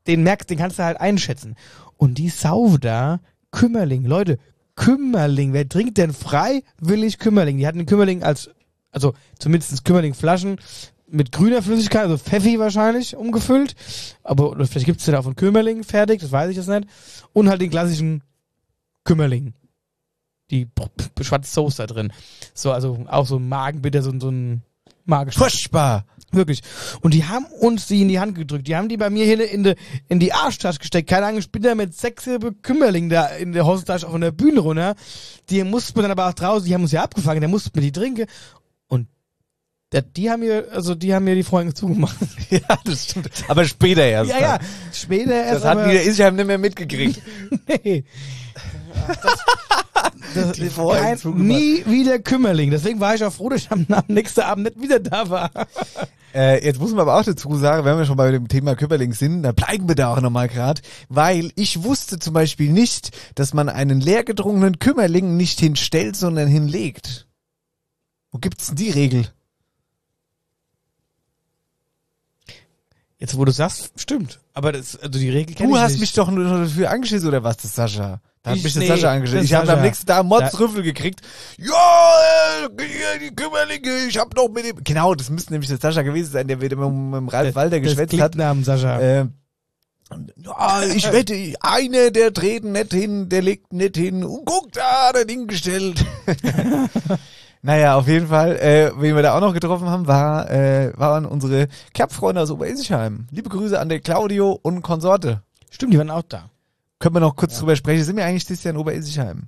den kannst du halt einschätzen. Und die Sau da, Kümmerling, Leute, Kümmerling, wer trinkt denn freiwillig Kümmerling? Die hatten den Kümmerling also zumindest Kümmerling-Flaschen mit grüner Flüssigkeit, also Pfeffi wahrscheinlich, umgefüllt. Aber oder vielleicht gibt's den auch von Kümmerling fertig, das weiß ich jetzt nicht. Und halt den klassischen Kümmerling. Die schwarze Soße da drin. So, also auch so ein Magenbitter, so ein Magengeschmack. Furchtbar. Wirklich. Und die haben uns die in die Hand gedrückt. Die haben die bei mir hier in die Arschtasche gesteckt. Keine Ahnung, ich bin da mit 6 Kümmerling da in der Hosentasche auf der Bühne runter. Die mussten wir dann aber auch draußen, die haben uns ja abgefangen, der mussten wir die trinken. Und die haben mir die Freunde zugemacht. Ja, das stimmt. Aber später erst. Ja, später erst. Das hat wieder Isheim nicht mehr mitgekriegt. Nee. Nie wieder Kümmerling. Deswegen war ich auch froh, dass ich am nächsten Abend nicht wieder da war. Jetzt muss man aber auch dazu sagen, wenn wir schon bei dem Thema Kümmerling sind, da bleiben wir da auch nochmal gerade, weil ich wusste zum Beispiel nicht, dass man einen leer gedrungenen Kümmerling nicht hinstellt, sondern hinlegt. Wo gibt's denn die Regel? Jetzt, wo du sagst, stimmt. Aber die Regel kenne ich nicht. Du hast mich doch nur dafür angeschissen, oder was, das Sascha? Da hat mich der nee, Sascha angeschissen. Ich habe am nächsten Tag Motzrüffel gekriegt. Ja, die Kümmerlinge, ich hab noch mit dem... Genau, das müsste nämlich der Sascha gewesen sein, der wieder mit dem Ralf Walter geschwätzt hat. Namen Sascha. Ja, ich wette, einer, der dreht nicht hin, der legt nicht hin und guck, da hat er Ding gestellt. Naja, auf jeden Fall, wen wir da auch noch getroffen haben, waren unsere Kerbfreunde aus Oberilsheim. Liebe Grüße an der Claudio und Konsorte. Stimmt, die waren auch da. Können wir noch kurz drüber sprechen? Sind wir eigentlich dieses Jahr in Oberilsheim?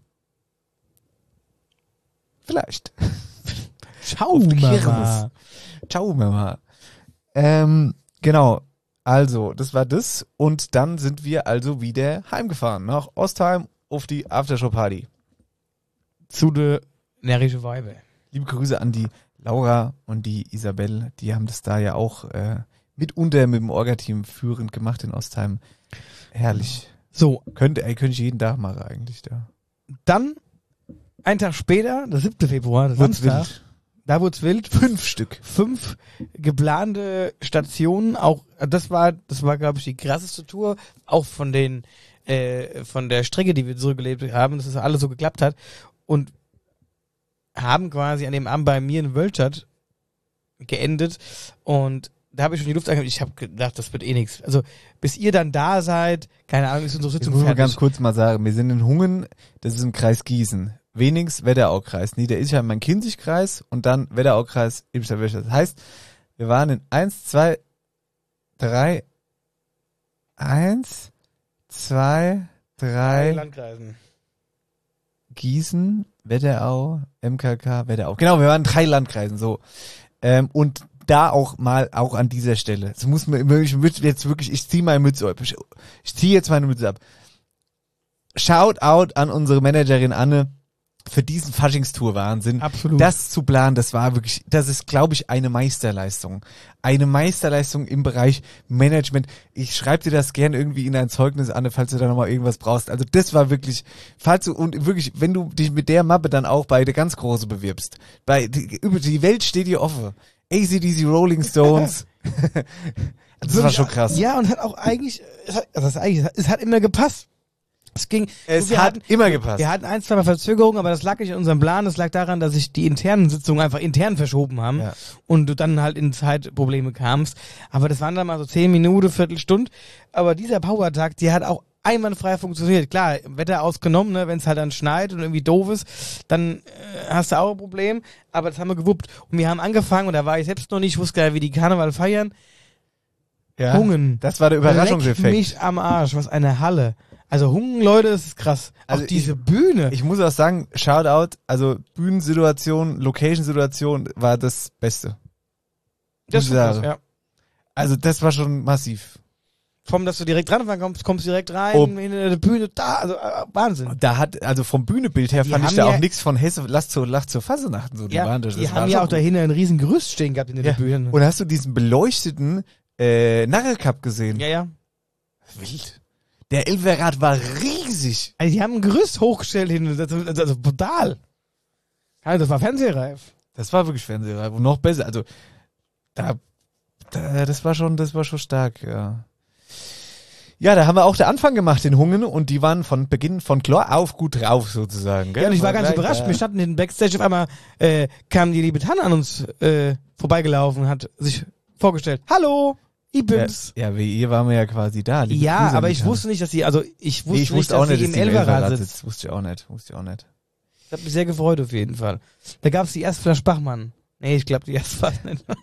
Vielleicht. Schauen wir mal. Schauen wir mal. Genau. Also, das war das. Und dann sind wir also wieder heimgefahren. Nach Ostheim auf die Aftershow-Party. Zu der närrische Weibe. Liebe Grüße an die Laura und die Isabel. Die haben das da ja auch mitunter mit dem Orga-Team führend gemacht in Ostheim. Herrlich. So. Könnte ich jeden Tag machen eigentlich da. Dann, einen Tag später, der 7. Februar, der Samstag, da wurde es wild. 5 Stück. 5 geplante Stationen. Auch das war glaube ich die krasseste Tour, auch von der Strecke, die wir zurückgelebt haben, dass das alles so geklappt hat. Und haben quasi an dem Abend bei mir in Wölstadt geendet. Und da habe ich schon die Luft angehalten. Ich habe gedacht, das wird eh nichts. Also bis ihr dann da seid, keine Ahnung, ist unsere Sitzung fertig. Ich muss mal fertig. ganz kurz mal sagen, wir sind in Hungen, das ist im Kreis Gießen. Wenings, Wetteraukreis. Niederilsheim, Main-Kinzig-Kreis und dann Wetteraukreis, Ilbstadt-Wölstadt. Das heißt, wir waren in 1, 2, 3, 1, 2, 3 Landkreisen. Gießen, Wetterau, MKK, Wetterau. Genau, wir waren in 3 Landkreisen, so. Und da auch an dieser Stelle. Das muss man ich ziehe meine Mütze ab. Ich ziehe jetzt meine Mütze ab. Shout out an unsere Managerin Anne für diesen Faschingstour-Wahnsinn. Absolut. Das zu planen, das ist, glaube ich, eine Meisterleistung. Eine Meisterleistung im Bereich Management. Ich schreibe dir das gern irgendwie in ein Zeugnis, Anne, falls du da nochmal irgendwas brauchst. Also das war wirklich, wenn du dich mit der Mappe dann auch bei der ganz Große bewirbst, die Welt steht dir offen. AC/DC Rolling Stones. Das war schon krass. Ja, und hat auch es hat immer gepasst. Es hat immer gepasst. Wir hatten 1, 2 Mal Verzögerung, aber das lag nicht in unserem Plan. Das lag daran, dass sich die internen Sitzungen einfach intern verschoben haben und du dann halt in Zeitprobleme kamst. Aber das waren dann mal so 10 Minuten, Viertelstunde. Aber dieser Powertag, die hat auch einwandfrei funktioniert. Klar, Wetter ausgenommen, ne, wenn es halt dann schneit und irgendwie doof ist, dann hast du auch ein Problem. Aber das haben wir gewuppt. Und wir haben angefangen, und da war ich selbst noch nicht, ich wusste gar nicht, wie die Karneval feiern. Ja, Hungen. Das war der Überraschungseffekt. Leck mich am Arsch, was eine Halle. Also Hungen, Leute, das ist krass. Also auch diese Bühne. Ich muss auch sagen, Shoutout, also Bühnensituation, Location-Situation war das Beste. Das war krass, ja. Also das war schon massiv. Dass du direkt dran kommst direkt rein, in der Bühne, da, also Wahnsinn. Also vom Bühnebild her fand ich da auch nichts von Hesse, Lach zur Fassenachten so. Die haben ja auch dahinter ein riesen Gerüst stehen gehabt in der Bühne. Und hast du diesen beleuchteten Narre-Cup gesehen? Ja. Wild. Der Elferrad war riesig. Also die haben ein Gerüst hochgestellt hin, also brutal. Also das war fernsehreif. Das war wirklich fernsehreif und noch besser. Also das war schon stark, ja. Ja, da haben wir auch den Anfang gemacht, den Hungen, und die waren von Beginn von klar auf gut drauf sozusagen. Gell? Ja, und ich war ganz gleich überrascht. da. Wir standen in den Backstage, auf einmal kam die liebe Tanne an uns vorbeigelaufen, hat sich vorgestellt. Hallo, ich bin's. Ja, wie ihr waren wir ja quasi da. Liebe Ja, Grüße aber an ich die Tanne. wusste nicht, dass sie, also ich wusste Ich nicht, wusste dass auch nicht, sie dass im die im Elferrad Elferrad sitzt. Wusste ich auch nicht. Ich habe mich sehr gefreut auf jeden Fall. Da gab's die erste Flasche Bachmann. Nee, ich glaube, die erste war es nicht.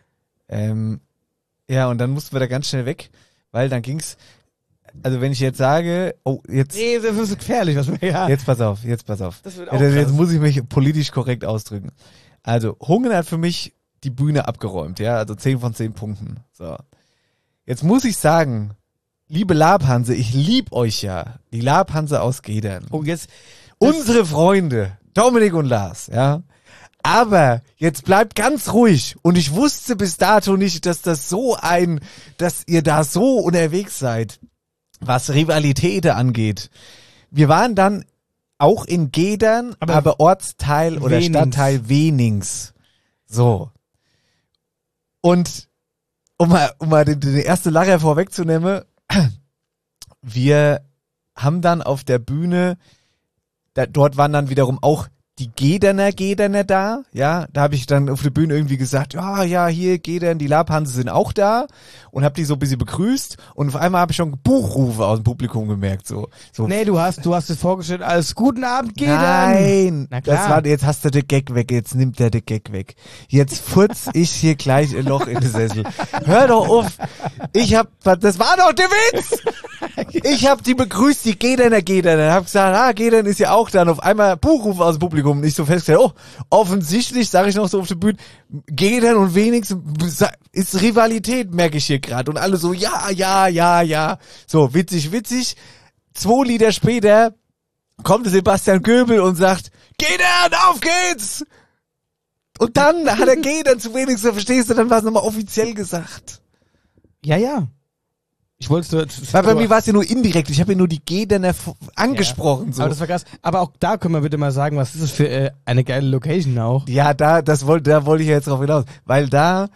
Ja, und dann mussten wir da ganz schnell weg, weil dann ging's, also wenn ich jetzt sage, oh, jetzt, Nee, das ist gefährlich, was wir ja. jetzt pass auf. Das wird auch Jetzt krass. muss ich mich politisch korrekt ausdrücken. Also, Hungen hat für mich die Bühne abgeräumt, ja, also 10 von 10 Punkten. So. Jetzt muss ich sagen, liebe Labhanse, ich lieb euch ja, die Labhanse aus Gedern. Oh, jetzt. Unsere Freunde, Dominik und Lars, ja. Aber jetzt bleibt ganz ruhig. Und ich wusste bis dato nicht, dass dass ihr da so unterwegs seid, was Rivalitäten angeht. Wir waren dann auch in Gedern, aber Ortsteil oder Wenings. Stadtteil Wenings. So. Und um mal den ersten Lacher vorwegzunehmen, wir haben dann auf der Bühne, dort waren dann wiederum auch die Gederner da, ja, da habe ich dann auf der Bühne irgendwie gesagt, ja, hier Gedern, die Labhanse sind auch da, und habe die so ein bisschen begrüßt, und auf einmal habe ich schon Buchrufe aus dem Publikum gemerkt, so. Nee, du hast es vorgestellt als guten Abend, Gedern. Nein, Na klar. jetzt hast du den Gag weg, jetzt nimmt der den Gag weg. Jetzt furz ich hier gleich ein Loch in den Sessel. Hör doch auf. Das war doch der Witz. Ich hab die begrüßt, die Gederner. Hab gesagt, Gedern ist ja auch da, und auf einmal Buchruf aus dem Publikum. Und ich so festgestellt, offensichtlich, sage ich noch so auf der Bühne, Gedern und wenigstens ist Rivalität, merke ich hier gerade. Und alle so, ja. So, witzig. 2 Lieder später kommt Sebastian Göbel und sagt, Gedern, auf geht's! Und dann hat er Gedern zu wenigstens, verstehst du, dann war es nochmal offiziell gesagt. Ja. Ich wollte Weil bei mir war es ja nur indirekt, ich habe ja nur die Gederner angesprochen. So. Aber das war krass. Aber auch da können wir bitte mal sagen, was ist das für eine geile Location auch? Ja, da wollte ich ja jetzt drauf hinaus. Weil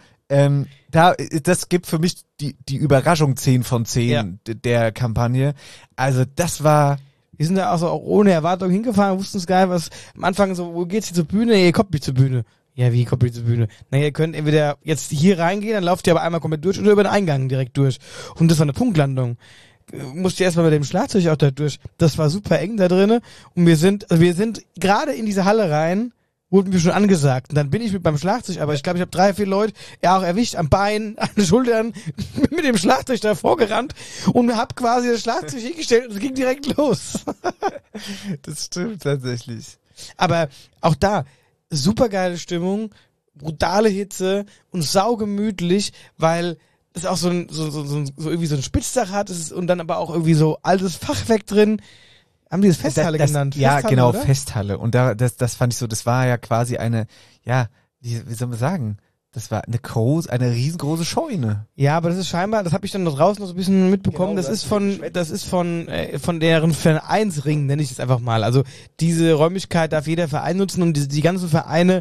das gibt für mich die Überraschung 10 von 10 der Kampagne. Also das war... Wir sind da also auch ohne Erwartung hingefahren, wussten es gar nicht, was am Anfang so, wo geht's hier zur Bühne? Ihr kommt nicht zur Bühne. Ja, wie kommt ihr zur Bühne? Naja, ihr könnt entweder jetzt hier reingehen, dann lauft ihr aber einmal komplett durch oder über den Eingang direkt durch. Und das war eine Punktlandung. Musst ihr erstmal mit dem Schlagzeug auch da durch. Das war super eng da drinnen. Und wir sind gerade in diese Halle rein, wurden wir schon angesagt. Und dann bin ich mit beim Schlagzeug, aber ich glaube, ich habe 3, 4 Leute auch erwischt, am Bein, an den Schultern, mit dem Schlagzeug da vorgerannt und hab quasi das Schlagzeug hingestellt und es ging direkt los. Das stimmt tatsächlich. Aber auch da, supergeile Stimmung, brutale Hitze und saugemütlich, weil es auch so irgendwie so ein Spitzdach hat und dann aber auch irgendwie so altes Fachwerk drin. Haben die das Festhalle genannt? Ja, Festhalle, genau, oder? Festhalle. Und das fand ich so, das war ja quasi eine, wie soll man sagen, das war eine riesengroße Scheune. Ja, aber das ist scheinbar, das habe ich dann noch draußen noch so ein bisschen mitbekommen, Genau, das ist von deren Vereinsring, nenne ich das einfach mal. Also diese Räumlichkeit darf jeder Verein nutzen und die ganzen Vereine,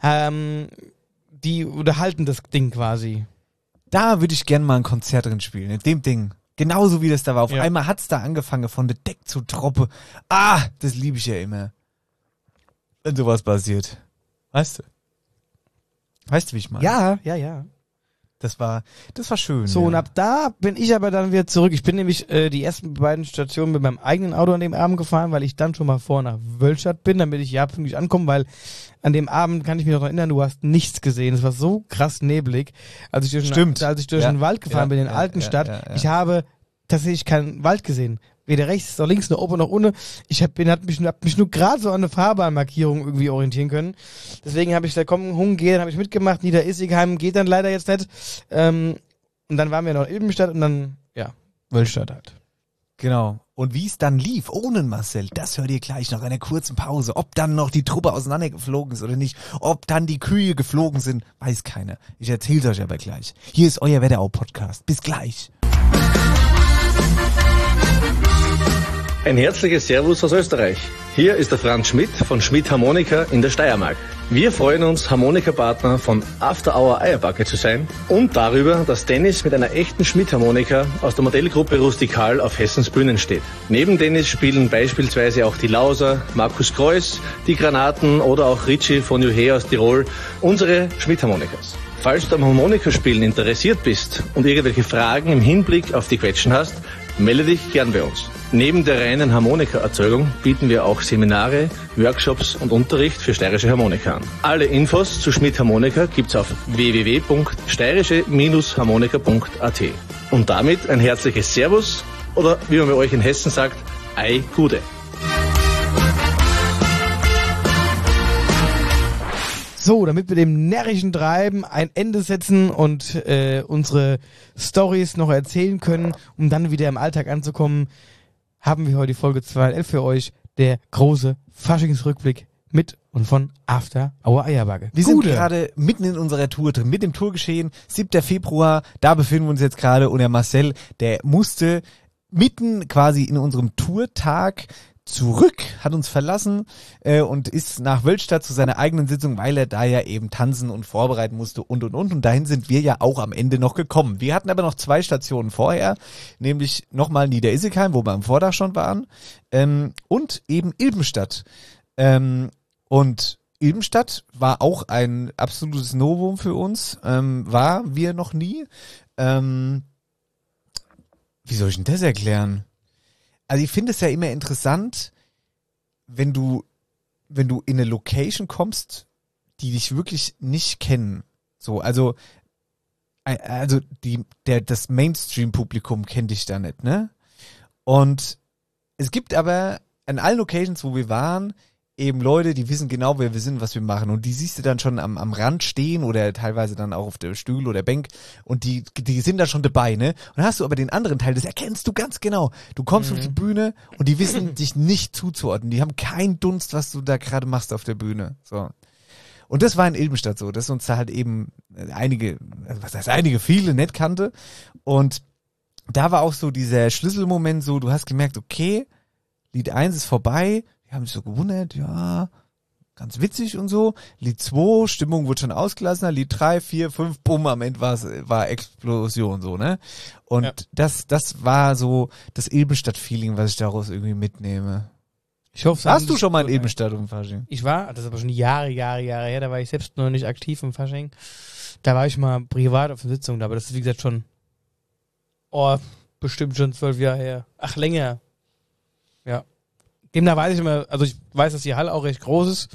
die unterhalten das Ding quasi. Da würde ich gerne mal ein Konzert drin spielen, in dem Ding. Genauso wie das da war. Auf Ja. einmal hat's da angefangen, von der Deck zu droppen. Das liebe ich ja immer. Wenn sowas passiert. Weißt du, wie ich meine? Ja. Das war schön. So, ja. und ab da bin ich aber dann wieder zurück. Ich bin nämlich die ersten beiden Stationen mit meinem eigenen Auto an dem Abend gefahren, weil ich dann schon mal vor nach Wölstadt bin, damit ich ja pünktlich ankomme, weil an dem Abend, kann ich mich noch erinnern, du hast nichts gesehen. Es war so krass neblig. Als ich durch den Wald gefahren bin, in Altenstadt, ich habe tatsächlich keinen Wald gesehen. Weder rechts noch links, noch oben noch unten. Hab mich nur gerade so an eine Fahrbahnmarkierung irgendwie orientieren können. Deswegen habe ich da Hungen gehen, habe ich mitgemacht. Niederissigheim geht dann leider jetzt nicht. Und dann waren wir noch in Ilbenstadt und dann, Wölstadt halt. Genau. Und wie es dann lief, ohne Marcel, das hört ihr gleich nach einer kurzen Pause. Ob dann noch die Truppe auseinandergeflogen ist oder nicht, ob dann die Kühe geflogen sind, weiß keiner. Ich erzähl's euch aber gleich. Hier ist euer Wetterau-Podcast. Bis gleich. Ein herzliches Servus aus Österreich. Hier ist der Franz Schmidt von Schmidt Harmonika in der Steiermark. Wir freuen uns, Harmonikapartner von After Hour Eierbacke zu sein und darüber, dass Dennis mit einer echten Schmidt-Harmonika aus der Modellgruppe Rustikal auf Hessens Bühnen steht. Neben Dennis spielen beispielsweise auch die Lauser, Markus Kreuss, die Granaten oder auch Ritchie von Juhe aus Tirol unsere Schmidt-Harmonikas. Falls du am Harmonikaspielen interessiert bist und irgendwelche Fragen im Hinblick auf die Quetschen hast, melde dich gern bei uns. Neben der reinen Harmonikaerzeugung bieten wir auch Seminare, Workshops und Unterricht für steirische Harmonika an. Alle Infos zu Schmidt Harmonika gibt's auf www.steirische-harmonika.at. Und damit ein herzliches Servus oder wie man bei euch in Hessen sagt, Ei Gude. So, damit wir dem närrischen Treiben ein Ende setzen und unsere Storys noch erzählen können, um dann wieder im Alltag anzukommen, haben wir heute die Folge 211 für euch, der große Faschingsrückblick mit und von After Hour Eierbacke. Wir sind gerade mitten in unserer Tour drin, mit dem Tourgeschehen, 7. Februar, da befinden wir uns jetzt gerade und der Marcel, der musste mitten quasi in unserem Tourtag zurück, hat uns verlassen und ist nach Wölstadt zu seiner eigenen Sitzung, weil er da ja eben tanzen und vorbereiten musste und. Und dahin sind wir ja auch am Ende noch gekommen. Wir hatten aber noch 2 Stationen vorher, nämlich nochmal Niederissigheim, wo wir am Vordach schon waren, und eben Ilbenstadt. Und Ilbenstadt war auch ein absolutes Novum für uns, war wir noch nie. Wie soll ich denn das erklären? Also ich finde es ja immer interessant, wenn du in eine Location kommst, die dich wirklich nicht kennen. So, also das Mainstream-Publikum kennt dich da nicht, ne? Und es gibt aber an allen Locations, wo wir waren, eben Leute, die wissen genau, wer wir sind, was wir machen. Und die siehst du dann schon am Rand stehen oder teilweise dann auch auf der Stuhl oder Bank und die sind da schon dabei, ne? Und dann hast du aber den anderen Teil, das erkennst du ganz genau. Du kommst auf die Bühne und die wissen dich nicht zuzuordnen. Die haben keinen Dunst, was du da gerade machst auf der Bühne. So. Und das war in Ilbenstadt so, dass uns da halt eben viele nicht kannte. Und da war auch so dieser Schlüsselmoment so, du hast gemerkt, okay, Lied 1 ist vorbei, wir haben sich so gewundert, ja, ganz witzig und so. Lied 2, Stimmung wurde schon ausgelassener, Lied 3, 4, 5, bumm, am Ende war Explosion so, ne? Und ja. Das war so das Ilbenstadt-Feeling, was ich daraus irgendwie mitnehme. Ich hoffe, warst du schon mal in Ilbenstadt im Fasching? Ich war, das ist aber schon Jahre her, da war ich selbst noch nicht aktiv im Fasching. Da war ich mal privat auf der Sitzung, aber das ist wie gesagt schon, bestimmt schon 12 Jahre her. Ach, länger. Ja. Demnach weiß ich immer, also ich weiß, dass die Halle auch recht groß ist.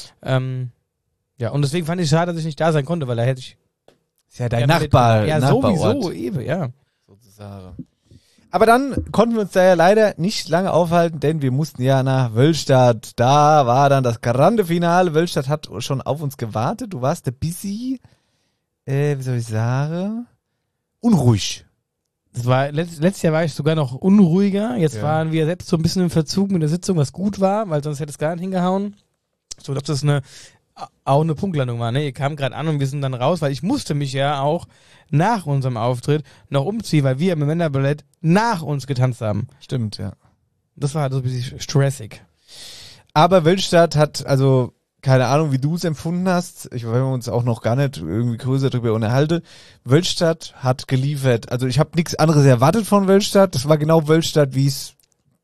Ja, und deswegen fand ich es schade, dass ich nicht da sein konnte, weil da hätte ich... Ist ja dein Nachbar. Ja, Nachbarort. sowieso, eben, ja. Sozusagen. Aber dann konnten wir uns da ja leider nicht lange aufhalten, denn wir mussten ja nach Wölstadt. Da war dann das grande Finale. Wölstadt hat schon auf uns gewartet. Du warst ein bisschen, wie soll ich sagen, unruhig. Das war, letztes Jahr war ich sogar noch unruhiger. Jetzt waren wir selbst so ein bisschen im Verzug mit der Sitzung, was gut war, weil sonst hätte es gar nicht hingehauen. So, dass das auch eine Punktlandung war, ne? Ihr kam gerade an und wir sind dann raus, weil ich musste mich ja auch nach unserem Auftritt noch umziehen, weil wir im Männerballett nach uns getanzt haben. Stimmt, ja. Das war halt so ein bisschen stressig. Aber Wölstadt hat, also, keine Ahnung, wie du es empfunden hast. Ich will uns auch noch gar nicht irgendwie größer drüber unterhalten. Wölstadt hat geliefert. Also ich habe nichts anderes erwartet von Wölstadt. Das war genau Wölstadt, wie ich es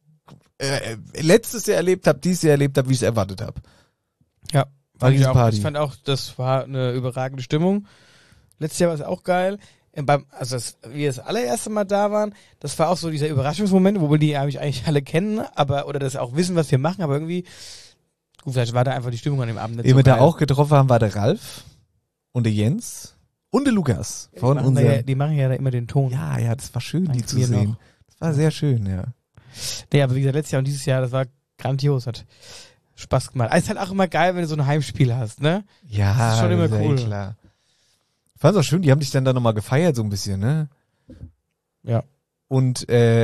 letztes Jahr erlebt habe, dieses Jahr erlebt habe, wie ich es erwartet habe. Ja, war diese Party. Ich fand auch, das war eine überragende Stimmung. Letztes Jahr war es auch geil. Wie wir das allererste Mal da waren, das war auch so dieser Überraschungsmoment, wo wir die eigentlich alle kennen, oder das auch wissen, was wir machen, aber irgendwie, gut, vielleicht war da einfach die Stimmung an dem Abend nicht so geil. Wir da auch getroffen haben, war der Ralf und der Jens und der Lukas. Ja, die machen ja da immer den Ton. Ja, das war schön, die zu sehen. Noch. Das war sehr schön, ja. Nee, aber wie gesagt, letztes Jahr und dieses Jahr, das war grandios, hat Spaß gemacht. Es ist halt auch immer geil, wenn du so ein Heimspiel hast, ne? Ja, das ist schon immer cool. Klar. Ich fand's auch schön, die haben dich dann da nochmal gefeiert, so ein bisschen, ne? Ja. Und,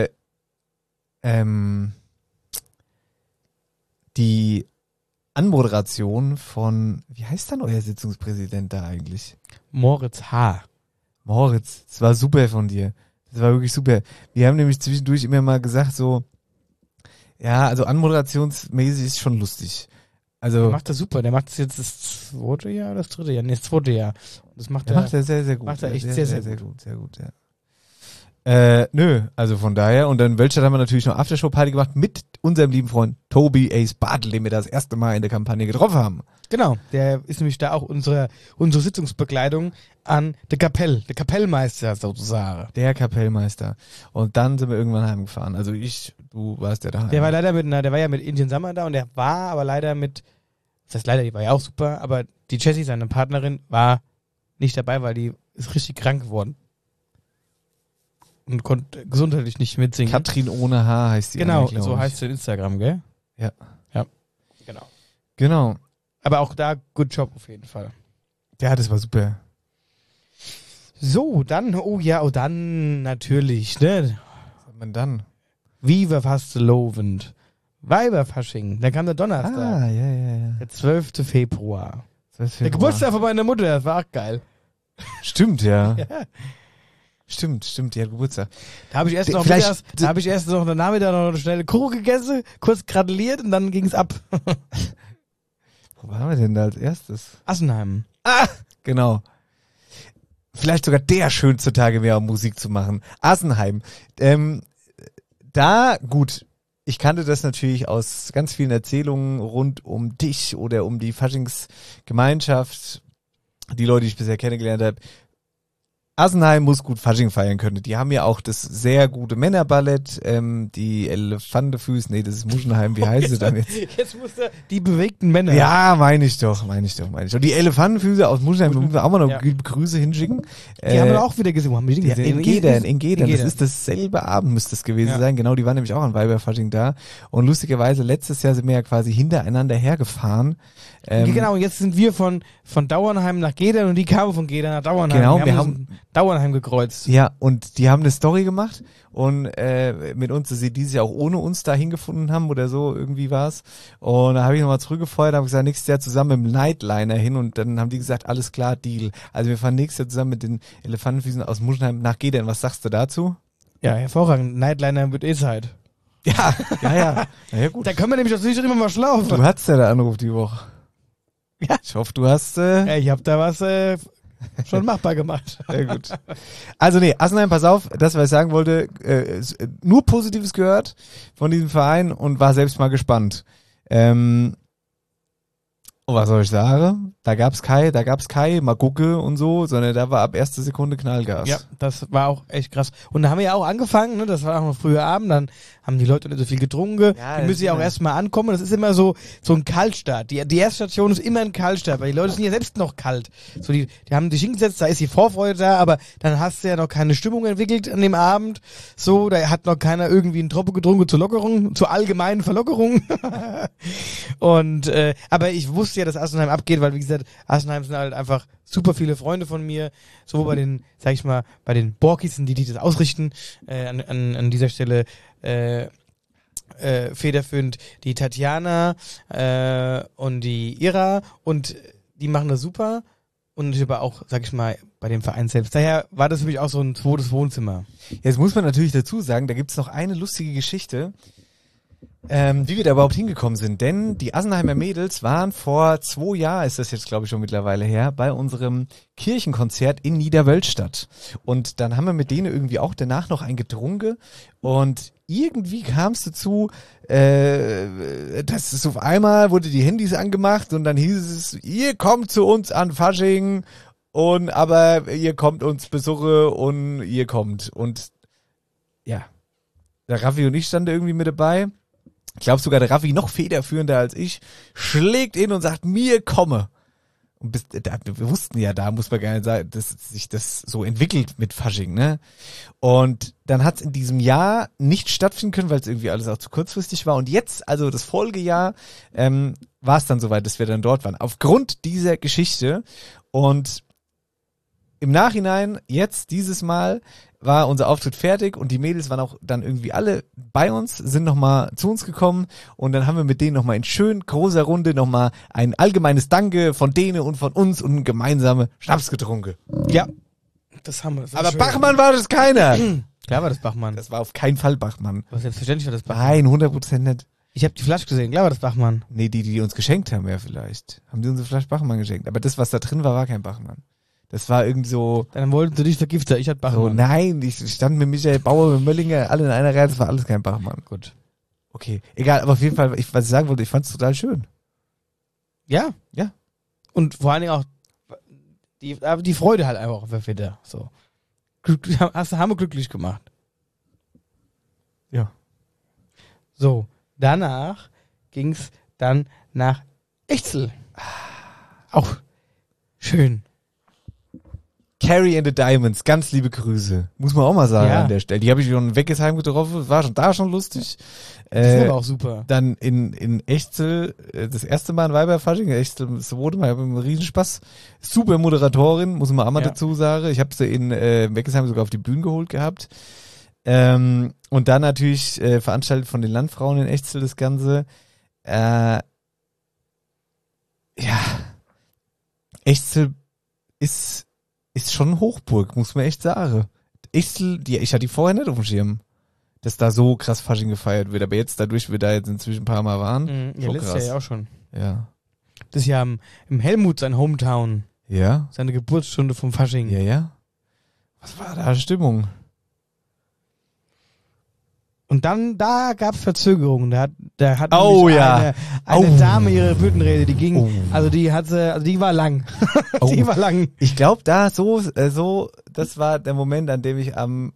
die Anmoderation von, wie heißt dann euer Sitzungspräsident da eigentlich? Moritz H. Moritz, das war super von dir. Das war wirklich super. Wir haben nämlich zwischendurch immer mal gesagt so, Ja, also anmoderationsmäßig ist schon lustig. Also Der macht das super. Der macht das jetzt das 2. Jahr oder das 3. Jahr? Nee, das 2. Jahr. Das macht der macht er sehr, sehr gut. macht er echt sehr, sehr, sehr, sehr sehr gut. Sehr gut, ja. Nö, also von daher. Und dann Weltstadt haben wir natürlich noch Aftershow-Party gemacht mit unserem lieben Freund Tobi Ace Bartel, den wir das erste Mal in der Kampagne getroffen haben. Genau, der ist nämlich da auch unsere Sitzungsbegleitung an der Kapellmeister sozusagen. Der Kapellmeister. Und dann sind wir irgendwann heimgefahren. Also du warst ja daheim. Der war ja mit Indian Summer da und der war aber leider die war ja auch super, aber die Jessie, seine Partnerin, war nicht dabei, weil die ist richtig krank geworden. Und konnte gesundheitlich nicht mitsingen. Katrin ohne Haar heißt die. Genau, glaub so ich. heißt sie in Instagram, gell? Ja. Ja, genau. Genau. Aber auch da, good job auf jeden Fall. Ja, das war super. So, dann natürlich, ne? Was hat man dann? Viva Fastelovend. Weiberfasching. Da kam der Donnerstag. Ja. Der 12. Februar. Das ist Der Geburtstag von meiner Mutter, das war auch geil. Stimmt, ja. Ja. Stimmt, die hat Geburtstag. Da habe ich erst noch am Nachmittag noch eine schnelle Kuchen gegessen, kurz gratuliert und dann ging's ab. Wo waren wir denn da als erstes? Assenheim. Genau. Vielleicht sogar der schönste Tage mehr, um Musik zu machen. Assenheim. Gut, ich kannte das natürlich aus ganz vielen Erzählungen rund um dich oder um die Faschingsgemeinschaft, die Leute, die ich bisher kennengelernt habe. Assenheim muss gut Fasching feiern können. Die haben ja auch das sehr gute Männerballett, die Elefantefüße, nee, das ist Muschenheim, wie heißt sie dann jetzt? Jetzt muss er die bewegten Männer. Ja, meine ich doch. Und die Elefantenfüße aus Muschenheim, müssen wir auch mal noch Grüße hinschicken. Die haben wir auch wieder gesehen. Haben wir die gesehen? In Gedern. Das ist dasselbe Abend, müsste es gewesen sein. Genau, die waren nämlich auch an Weiberfasching da. Und lustigerweise, letztes Jahr sind wir ja quasi hintereinander hergefahren. Genau, und jetzt sind wir von Dauernheim nach Gedern und die kamen von Gedern nach Dauernheim. Genau, wir haben Dauernheim gekreuzt. Ja, und die haben eine Story gemacht und mit uns, dass sie dieses Jahr auch ohne uns da hingefunden haben oder so, irgendwie war's. Und da habe ich nochmal zurückgefeuert, habe gesagt, nächstes Jahr zusammen mit dem Nightliner hin und dann haben die gesagt, alles klar, Deal. Also wir fahren nächstes Jahr zusammen mit den Elefantenfüßen aus Muschenheim nach Gedern. Was sagst du dazu? Ja, hervorragend. Nightliner wird Zeit. Ja. Ja, gut. Da können wir nämlich auch nicht immer mal schlafen. Du hattest ja den Anruf die Woche. Ja. Ich hoffe, du hast... Ich habe da was schon machbar gemacht. Sehr gut. Also nee, Assenheim, pass auf, das, was ich sagen wollte, nur Positives gehört von diesem Verein und war selbst mal gespannt. Und was soll ich sagen? Da gab's Kai, mal gucke und so, sondern da war ab erster Sekunde Knallgas. Ja, das war auch echt krass. Und da haben wir ja auch angefangen, ne? Das war auch noch früher Abend, dann haben die Leute nicht so viel getrunken. Ja, die müssen ja auch erstmal ankommen. Das ist immer so ein Kaltstart. Die erste Station ist immer ein Kaltstart, weil die Leute sind ja selbst noch kalt. So die haben dich hingesetzt, da ist die Vorfreude da, aber dann hast du ja noch keine Stimmung entwickelt an dem Abend. So, da hat noch keiner irgendwie einen Tropfen getrunken zur Lockerung, zur allgemeinen Verlockerung. Und aber ich wusste ja, dass Assenheim abgeht, weil wie gesagt, Assenheim sind halt einfach super viele Freunde von mir, so bei den, sag ich mal, bei den Borkis, die das ausrichten, an dieser Stelle federführend die Tatjana und die Ira und die machen das super und ich aber auch, sag ich mal, bei dem Verein selbst. Daher war das für mich auch so ein zweites Wohnzimmer. Jetzt muss man natürlich dazu sagen, da gibt's noch eine lustige Geschichte, wie wir da überhaupt hingekommen sind. Denn die Assenheimer Mädels waren vor 2 Jahren, ist das jetzt glaube ich schon mittlerweile her, bei unserem Kirchenkonzert in Niederwölstadt. Und dann haben wir mit denen irgendwie auch danach noch ein getrunken und irgendwie kam es dazu, dass es auf einmal wurde die Handys angemacht und dann hieß es, ihr kommt zu uns an Fasching und aber ihr kommt uns besuchen und ihr kommt. Und ja, der Raffi und ich standen irgendwie mit dabei. Ich glaube sogar der Raffi noch federführender als ich, schlägt in und sagt, mir komme. Und wir wussten ja, da muss man gar nicht sagen, dass sich das so entwickelt mit Fasching, ne? Und dann hat es in diesem Jahr nicht stattfinden können, weil es irgendwie alles auch zu kurzfristig war. Und jetzt, also das Folgejahr, war es dann soweit, dass wir dann dort waren. Aufgrund dieser Geschichte. Und im Nachhinein, jetzt dieses Mal, war unser Auftritt fertig und die Mädels waren auch dann irgendwie alle bei uns, sind nochmal zu uns gekommen und dann haben wir mit denen nochmal in schön großer Runde nochmal ein allgemeines Danke von denen und von uns und einen gemeinsamen Schnaps getrunken. Ja, das haben wir. Das aber schön. Bachmann war das keiner. Klar war das Bachmann. Das war auf keinen Fall Bachmann. Aber selbstverständlich war das Bachmann. Nein, 100% nicht. Ich habe die Flasche gesehen. Klar war das Bachmann. Nee, die uns geschenkt haben, ja vielleicht. Haben die uns eine Flasche Bachmann geschenkt. Aber das, was da drin war, war kein Bachmann. Das war irgendwie so... Dann wollten sie dich vergiften. Ich hatte Bachmann. So, nein, ich stand mit Michael Bauer, mit Möllinger, alle in einer Reihe, das war alles kein Bachmann. Gut. Okay, egal, aber auf jeden Fall, was ich sagen wollte, ich fand es total schön. Ja. Ja. Und vor allen Dingen auch die Freude halt einfach auf der Fette. So. Haben wir glücklich gemacht. Ja. So, danach ging's dann nach Echzel. Auch schön. Carrie and the Diamonds, ganz liebe Grüße. Muss man auch mal sagen Ja. an der Stelle. Die habe ich schon in Weggesheim getroffen, war schon da schon lustig. Das ist aber auch super. Dann in Echzel, das erste Mal in Weiberfasching, Echzel, das wurde mal, ich habe einen Riesenspaß. Super Moderatorin, muss man auch mal dazu sagen. Ich habe sie in Weggesheim sogar auf die Bühne geholt gehabt. Und dann natürlich veranstaltet von den Landfrauen in Echzel das Ganze. Ja, Echzel ist schon Hochburg, muss man echt sagen. Echzel, ich hatte die vorher nicht auf dem Schirm, dass da so krass Fasching gefeiert wird. Aber jetzt, dadurch wir da jetzt inzwischen ein paar Mal waren, Ja, schon letztes krass. Jahr ja auch schon. Ja. Das Jahr im Helmut, sein Hometown. Ja? Seine Geburtsstunde vom Fasching. Ja, ja. Was war da Stimmung? Und dann, da gab's Verzögerungen. Da hat Oh, nämlich ja. eine Oh. Dame ihre Büttenrede, die ging, Oh. die war lang. Oh. Die war lang. Ich glaube, das war der Moment, an dem ich am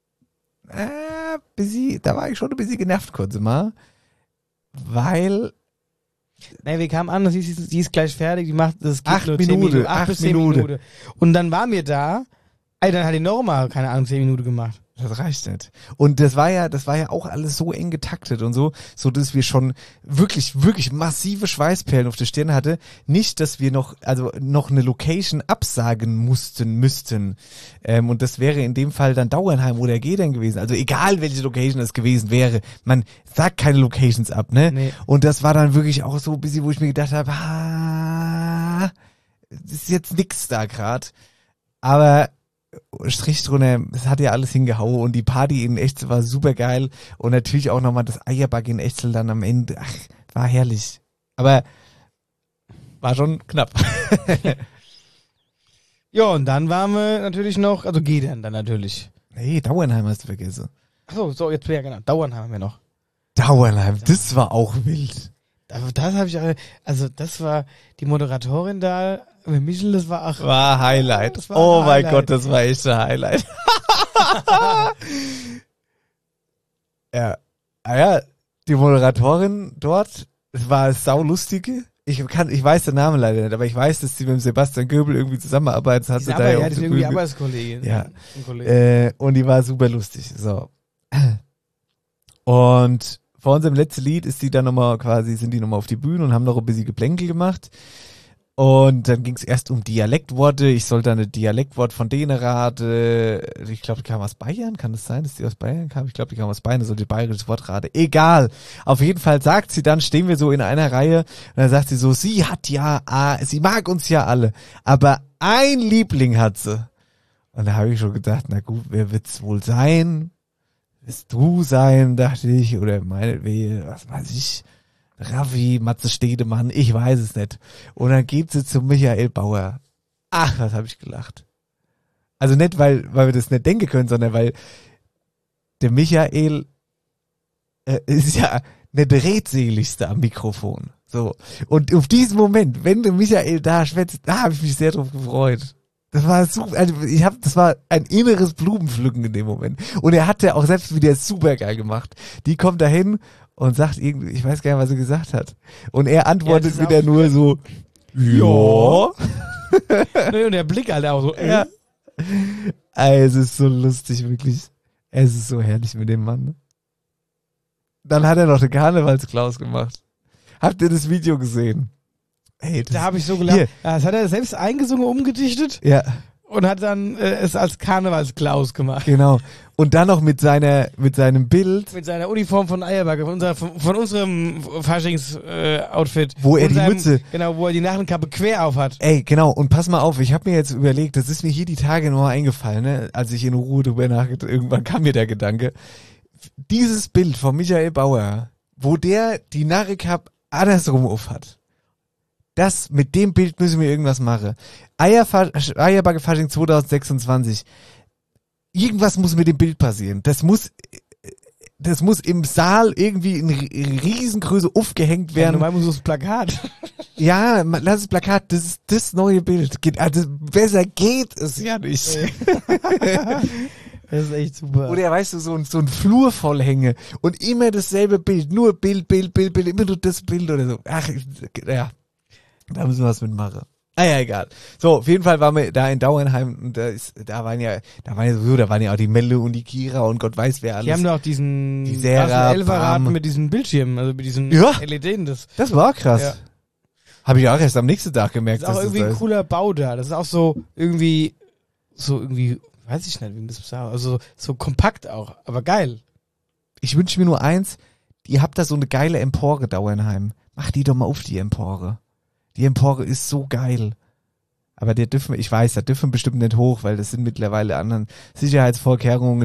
da war ich schon ein bisschen genervt kurz mal, weil Nee, wir kamen an, sie ist gleich fertig, die macht, das geht 8 nur 10 Minuten, Minuten. 8 bis 10 Minuten. Minuten. Und dann waren wir da, dann hat die nochmal, keine Ahnung, 10 Minuten gemacht. das reicht nicht. Und das war ja auch alles so eng getaktet und so dass wir schon wirklich, wirklich massive Schweißperlen auf der Stirn hatte. Nicht, dass wir noch eine Location absagen müssten. Und das wäre in dem Fall dann Dauernheim oder Gedern gewesen. Also egal, welche Location es gewesen wäre. Man sagt keine Locations ab, ne? Nee. Und das war dann wirklich auch so ein bisschen, wo ich mir gedacht habe, das ist jetzt nix da grad. Aber Strich drunter, es hat ja alles hingehauen und die Party in Echzel war super geil und natürlich auch nochmal das Eierback in Echzel dann am Ende, war herrlich. Aber war schon knapp. Ja, und dann waren wir natürlich noch, also Gedern dann natürlich. Nee, Dauernheim hast du vergessen. Achso, so, jetzt ja genau, Dauernheim haben wir noch. Dauernheim, das war auch wild. Das habe ich, also das war die Moderatorin da, mit Michel, das war auch. War Highlight. Das war Oh ein mein Highlight. Gott, das war echt ein Highlight. Ja, die Moderatorin dort, es war saulustige. Ich weiß den Namen leider nicht, aber ich weiß, dass sie mit dem Sebastian Göbel irgendwie zusammenarbeitet hat. Die ist ja, die ist irgendwie Arbeitskollegin. Ja. Ein Kollege. Und die war super lustig. So. Und vor unserem letzten Lied sind die nochmal auf die Bühne und haben noch ein bisschen Geplänkel gemacht. Und dann ging es erst um Dialektworte. Ich sollte dann ein Dialektwort von denen raten. Ich glaube, die kam aus Bayern. Kann das sein, dass die aus Bayern kam? Ich glaube, die kam aus Bayern. Das sollte bayerisches Wort raten. Egal. Auf jeden Fall sagt sie dann, stehen wir so in einer Reihe. Und dann sagt sie so, sie mag uns ja alle. Aber ein Liebling hat sie. Und da habe ich schon gedacht, na gut, wer wird's wohl sein? Wirst du sein, dachte ich. Oder meinetwegen, was weiß ich. Raffi, Matze Stedemann, ich weiß es nicht. Und dann geht sie zu Michael Bauer. Ach, was habe ich gelacht. Also nicht, weil wir das nicht denken können, sondern weil der Michael ist ja nicht der redseligste am Mikrofon. So. Und auf diesen Moment, wenn der Michael da schwätzt, da habe ich mich sehr drauf gefreut. Das war super, das war ein inneres Blumenpflücken in dem Moment. Und er hat ja auch selbst wieder super geil gemacht. Die kommt dahin und sagt irgendwie, ich weiß gar nicht, was sie gesagt hat. Und er antwortet Ja, wieder nur so, ja. Nee, und der Blick halt auch so, Ja. Es ist so lustig, wirklich. Es ist so herrlich mit dem Mann. Dann hat er noch den Karnevalsklaus gemacht. Habt ihr das Video gesehen? Hey, Da habe ich so gelacht. Hier. Ja, das hat er selbst eingesungen, umgedichtet. Ja. und hat dann es als Karnevalsklaus gemacht. Genau. Und dann noch mit seinem Bild, Mit seiner Uniform von Eierbacke, von unserem Faschings-Outfit. Wo er Und die Mütze- Genau, wo er die Narrenkappe quer auf hat. ey, genau, und pass mal auf, ich habe mir jetzt überlegt, das ist mir hier die Tage noch mal eingefallen, ne, als ich in Ruhe drüber nachgedacht, irgendwann kam mir der Gedanke, dieses Bild von Michael Bauer, wo der die Narrenkappe andersrum auf hat, mit dem Bild müssen wir irgendwas machen. Eierbacke Fasching 2026. Irgendwas muss mit dem Bild passieren. Das muss im Saal irgendwie in Riesengröße aufgehängt Ja, werden. normal muss das Plakat. Ja, lass das Plakat, das ist das neue Bild. Also besser geht es ja nicht. Das ist echt super. Oder weißt du, so ein Flur voll hänge und immer dasselbe Bild, nur Bild, immer nur das Bild oder so. Ach, ja, da müssen wir was mitmachen. Ah ja, egal. So, auf jeden Fall waren wir da in Dauernheim und da waren ja auch die Melle und die Kira und Gott weiß wer alles. Die haben doch diesen Die Sarah, Elferraten Bram. mit diesen Bildschirmen, also mit diesen Ja. LEDen. Das Das war krass. Ja. Habe ich auch erst am nächsten Tag gemerkt. ist auch dass irgendwie das ein ist. cooler Bau da. Das ist auch so irgendwie, weiß ich nicht, wie man das sagt. Also so kompakt auch, aber geil. Ich wünsche mir nur eins, ihr habt da so eine geile Empore Dauernheim. Mach die doch mal auf, die Empore. Die Empore ist so geil. Aber da dürfen bestimmt nicht hoch, weil das sind mittlerweile anderen Sicherheitsvorkehrungen,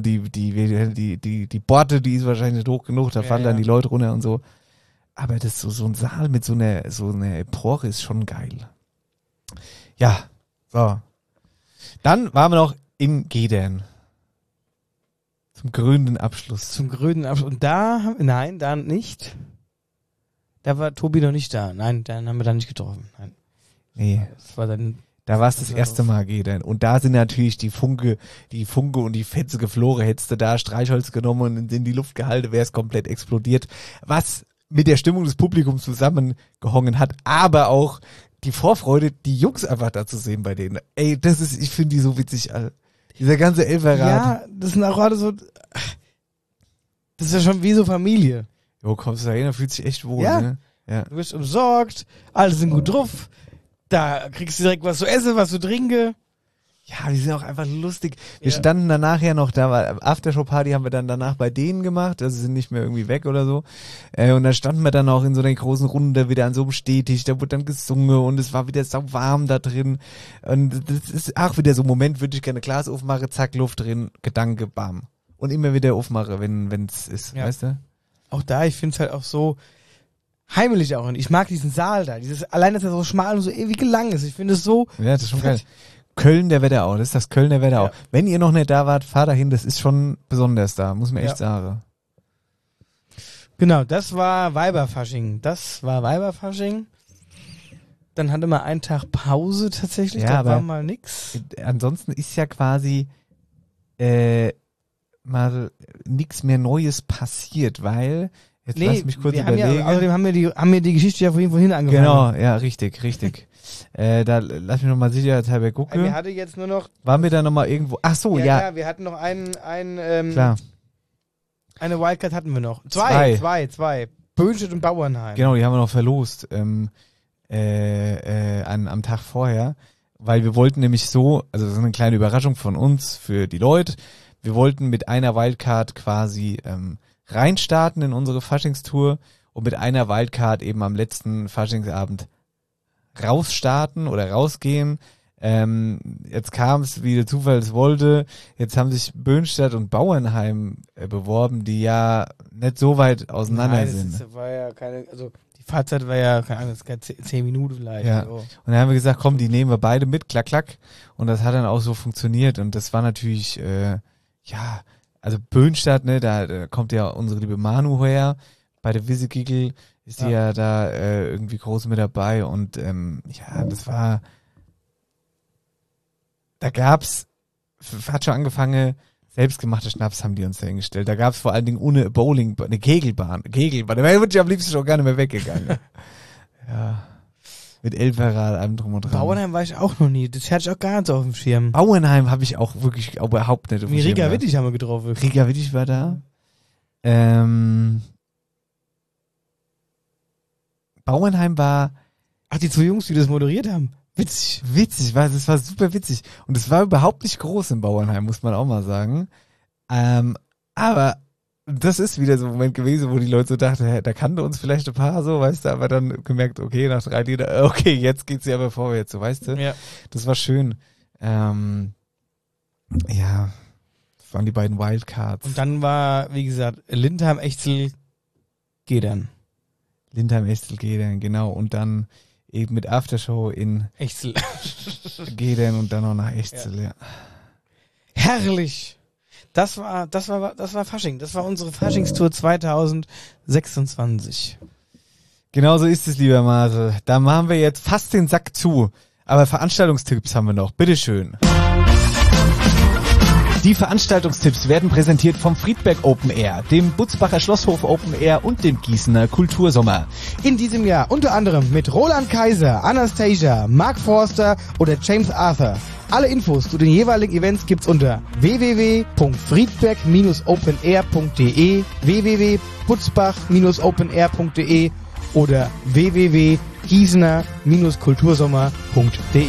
die Borte, die ist wahrscheinlich nicht hoch genug, da fallen dann die Leute runter und so. Aber das so ein Saal mit so einer Empore ist schon geil. Ja, so. Dann waren wir noch in Gedern. Zum grünen Abschluss. Zum grünen Abschluss. Und da nicht. Da war Tobi noch nicht da. Nein, dann haben wir da nicht getroffen. Nein. Nee. Das war dann. Da war es das erste Mal Gedern. Und da sind natürlich die Funke und die Fetze geflogen. Hättest du da Streichholz genommen und in die Luft gehalten, wäre es komplett explodiert. Was mit der Stimmung des Publikums zusammengehangen hat, aber auch die Vorfreude, die Jungs einfach da zu sehen bei denen. Ey, ich finde die so witzig, Alter. Dieser ganze Elferrat. Ja, das sind auch gerade so. Das ist ja schon wie so Familie. Jo, kommst du da hin, da fühlt sich echt wohl, Ja. ne? Ja. Du wirst umsorgt, alle sind gut drauf. Da kriegst du direkt was zu essen, was zu trinken. Ja, die sind auch einfach lustig. Wir Ja. standen danach ja noch, da war Aftershow-Party, haben wir dann danach bei denen gemacht, also sind nicht mehr irgendwie weg oder so. Und da standen wir dann auch in so einer großen Runde wieder an so einem Stehtisch, da wurde dann gesungen und es war wieder sau warm da drin. Und das ist auch wieder so ein Moment, würde ich gerne Glas aufmachen, zack, Luft drin, Gedanke, bam. Und immer wieder aufmache, wenn es ist, Ja. weißt du? Auch da, ich finde es halt auch so heimelig auch. Und ich mag diesen Saal da. Allein, dass er so schmal und so ewig lang ist. Ich finde es so. Ja, das ist schon geil. Köln der Wetterau, das ist das Köln der Wetterau. Ja. Wenn ihr noch nicht da wart, fahrt dahin, das ist schon besonders da, muss man echt sagen. Genau, das war Weiberfasching. Dann hatte man einen Tag Pause tatsächlich. Ja, da aber war mal nix. Ansonsten ist ja quasi mal nichts mehr Neues passiert, weil, jetzt lass mich kurz wir haben überlegen. ja, außerdem haben wir die Geschichte ja vorhin angefangen. Genau, ja, richtig. Da lass mich nochmal sicherheitshalber Wir gucken. hatten jetzt nur noch. Waren wir da nochmal irgendwo? Ach so, ja, wir hatten noch klar. eine Wildcard hatten wir noch. Zwei. Böhnstedt und Bauernheim. Genau, die haben wir noch verlost am Tag vorher, weil wir wollten nämlich also das ist eine kleine Überraschung von uns für die Leute, wir wollten mit einer Wildcard quasi reinstarten in unsere Faschingstour und mit einer Wildcard eben am letzten Faschingsabend rausstarten oder rausgehen. Jetzt kam es, wie der Zufall es wollte. Jetzt haben sich Böhnstadt und Bauernheim beworben, die ja nicht so weit auseinander Nein, sind. das war ja keine, also die Fahrzeit war ja, keine Ahnung, das 10 Minuten vielleicht. Ja. So. Und dann haben wir gesagt, komm, die nehmen wir beide mit, klack, klack. Und das hat dann auch so funktioniert. Und das war natürlich, also Böhnstadt, ne, da kommt ja unsere liebe Manu her. Bei der Wissegigel ist die ja da irgendwie groß mit dabei. Und das war, da gab's, hat schon angefangen, selbstgemachte Schnaps haben die uns da hingestellt. Da gab's vor allen Dingen ohne Bowling, eine Kegelbahn. Da würde ich am liebsten schon gar nicht mehr weggegangen. Ja. Mit Elferrad, allem drum und dran. Bauernheim war ich auch noch nie. Das hatte ich auch gar nicht so auf dem Schirm. Bauernheim habe ich auch wirklich überhaupt nicht auf dem Wie Schirm Riga gehabt. Wittig haben wir getroffen. Riga Wittig war da. Bauernheim war, Ach, die zwei Jungs, die das moderiert haben. Witzig. Das war super witzig. Und es war überhaupt nicht groß im Bauernheim, muss man auch mal sagen. Aber das ist wieder so ein Moment gewesen, wo die Leute so dachten, hä, da kannte uns vielleicht ein paar so, weißt du, aber dann gemerkt, okay, nach 3 Lieder, okay, jetzt geht's ja aber vorwärts, so, weißt du. Ja. Das war schön. Ja, das waren die beiden Wildcards. Und dann war, wie gesagt, Lindheim, Echzel, Gedern. Lindheim, Echzel, Gedern, genau. Und dann eben mit Aftershow in Echzel. Gedern und dann noch nach Echzel, ja. Herrlich. Das war Fasching. Das war unsere Faschingstour 2026. Genau so ist es, lieber Marcel. Da machen wir jetzt fast den Sack zu. Aber Veranstaltungstipps haben wir noch. Bitteschön. Die Veranstaltungstipps werden präsentiert vom Friedberg Open Air, dem Butzbacher Schlosshof Open Air und dem Gießener Kultursommer. In diesem Jahr unter anderem mit Roland Kaiser, Anastasia, Mark Forster oder James Arthur. Alle Infos zu den jeweiligen Events gibt's unter www.friedberg-openair.de, www.butzbach-openair.de oder www.gießener-kultursommer.de.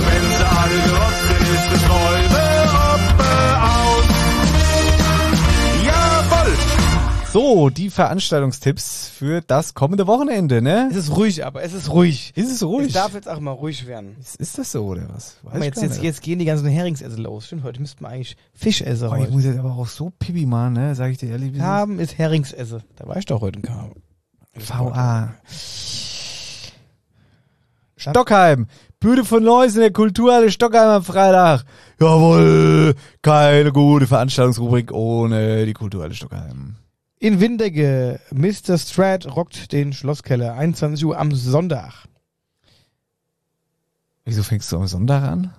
So, die Veranstaltungstipps für das kommende Wochenende, ne? Es ist ruhig, aber es ist ruhig. Ist es ruhig? Es darf jetzt auch mal ruhig werden. Ist das so, oder was? Aber jetzt gehen die ganzen Heringsesse los. Stimmt, heute müssten wir eigentlich Fischesse Ich muss jetzt aber auch so Pipi machen, ne? Sag ich dir ehrlich. Haben ist Heringsesse. Da war ich doch heute in Kam. VA. Stockheim. Bühne von Neuss in der Kulturhalle Stockheim am Freitag. Jawohl. Keine gute Veranstaltungsrubrik ohne die Kulturhalle Stockheim. In Windegge, Mr. Strat rockt den Schlosskeller, 21 Uhr am Sonntag. Wieso fängst du am Sonntag an?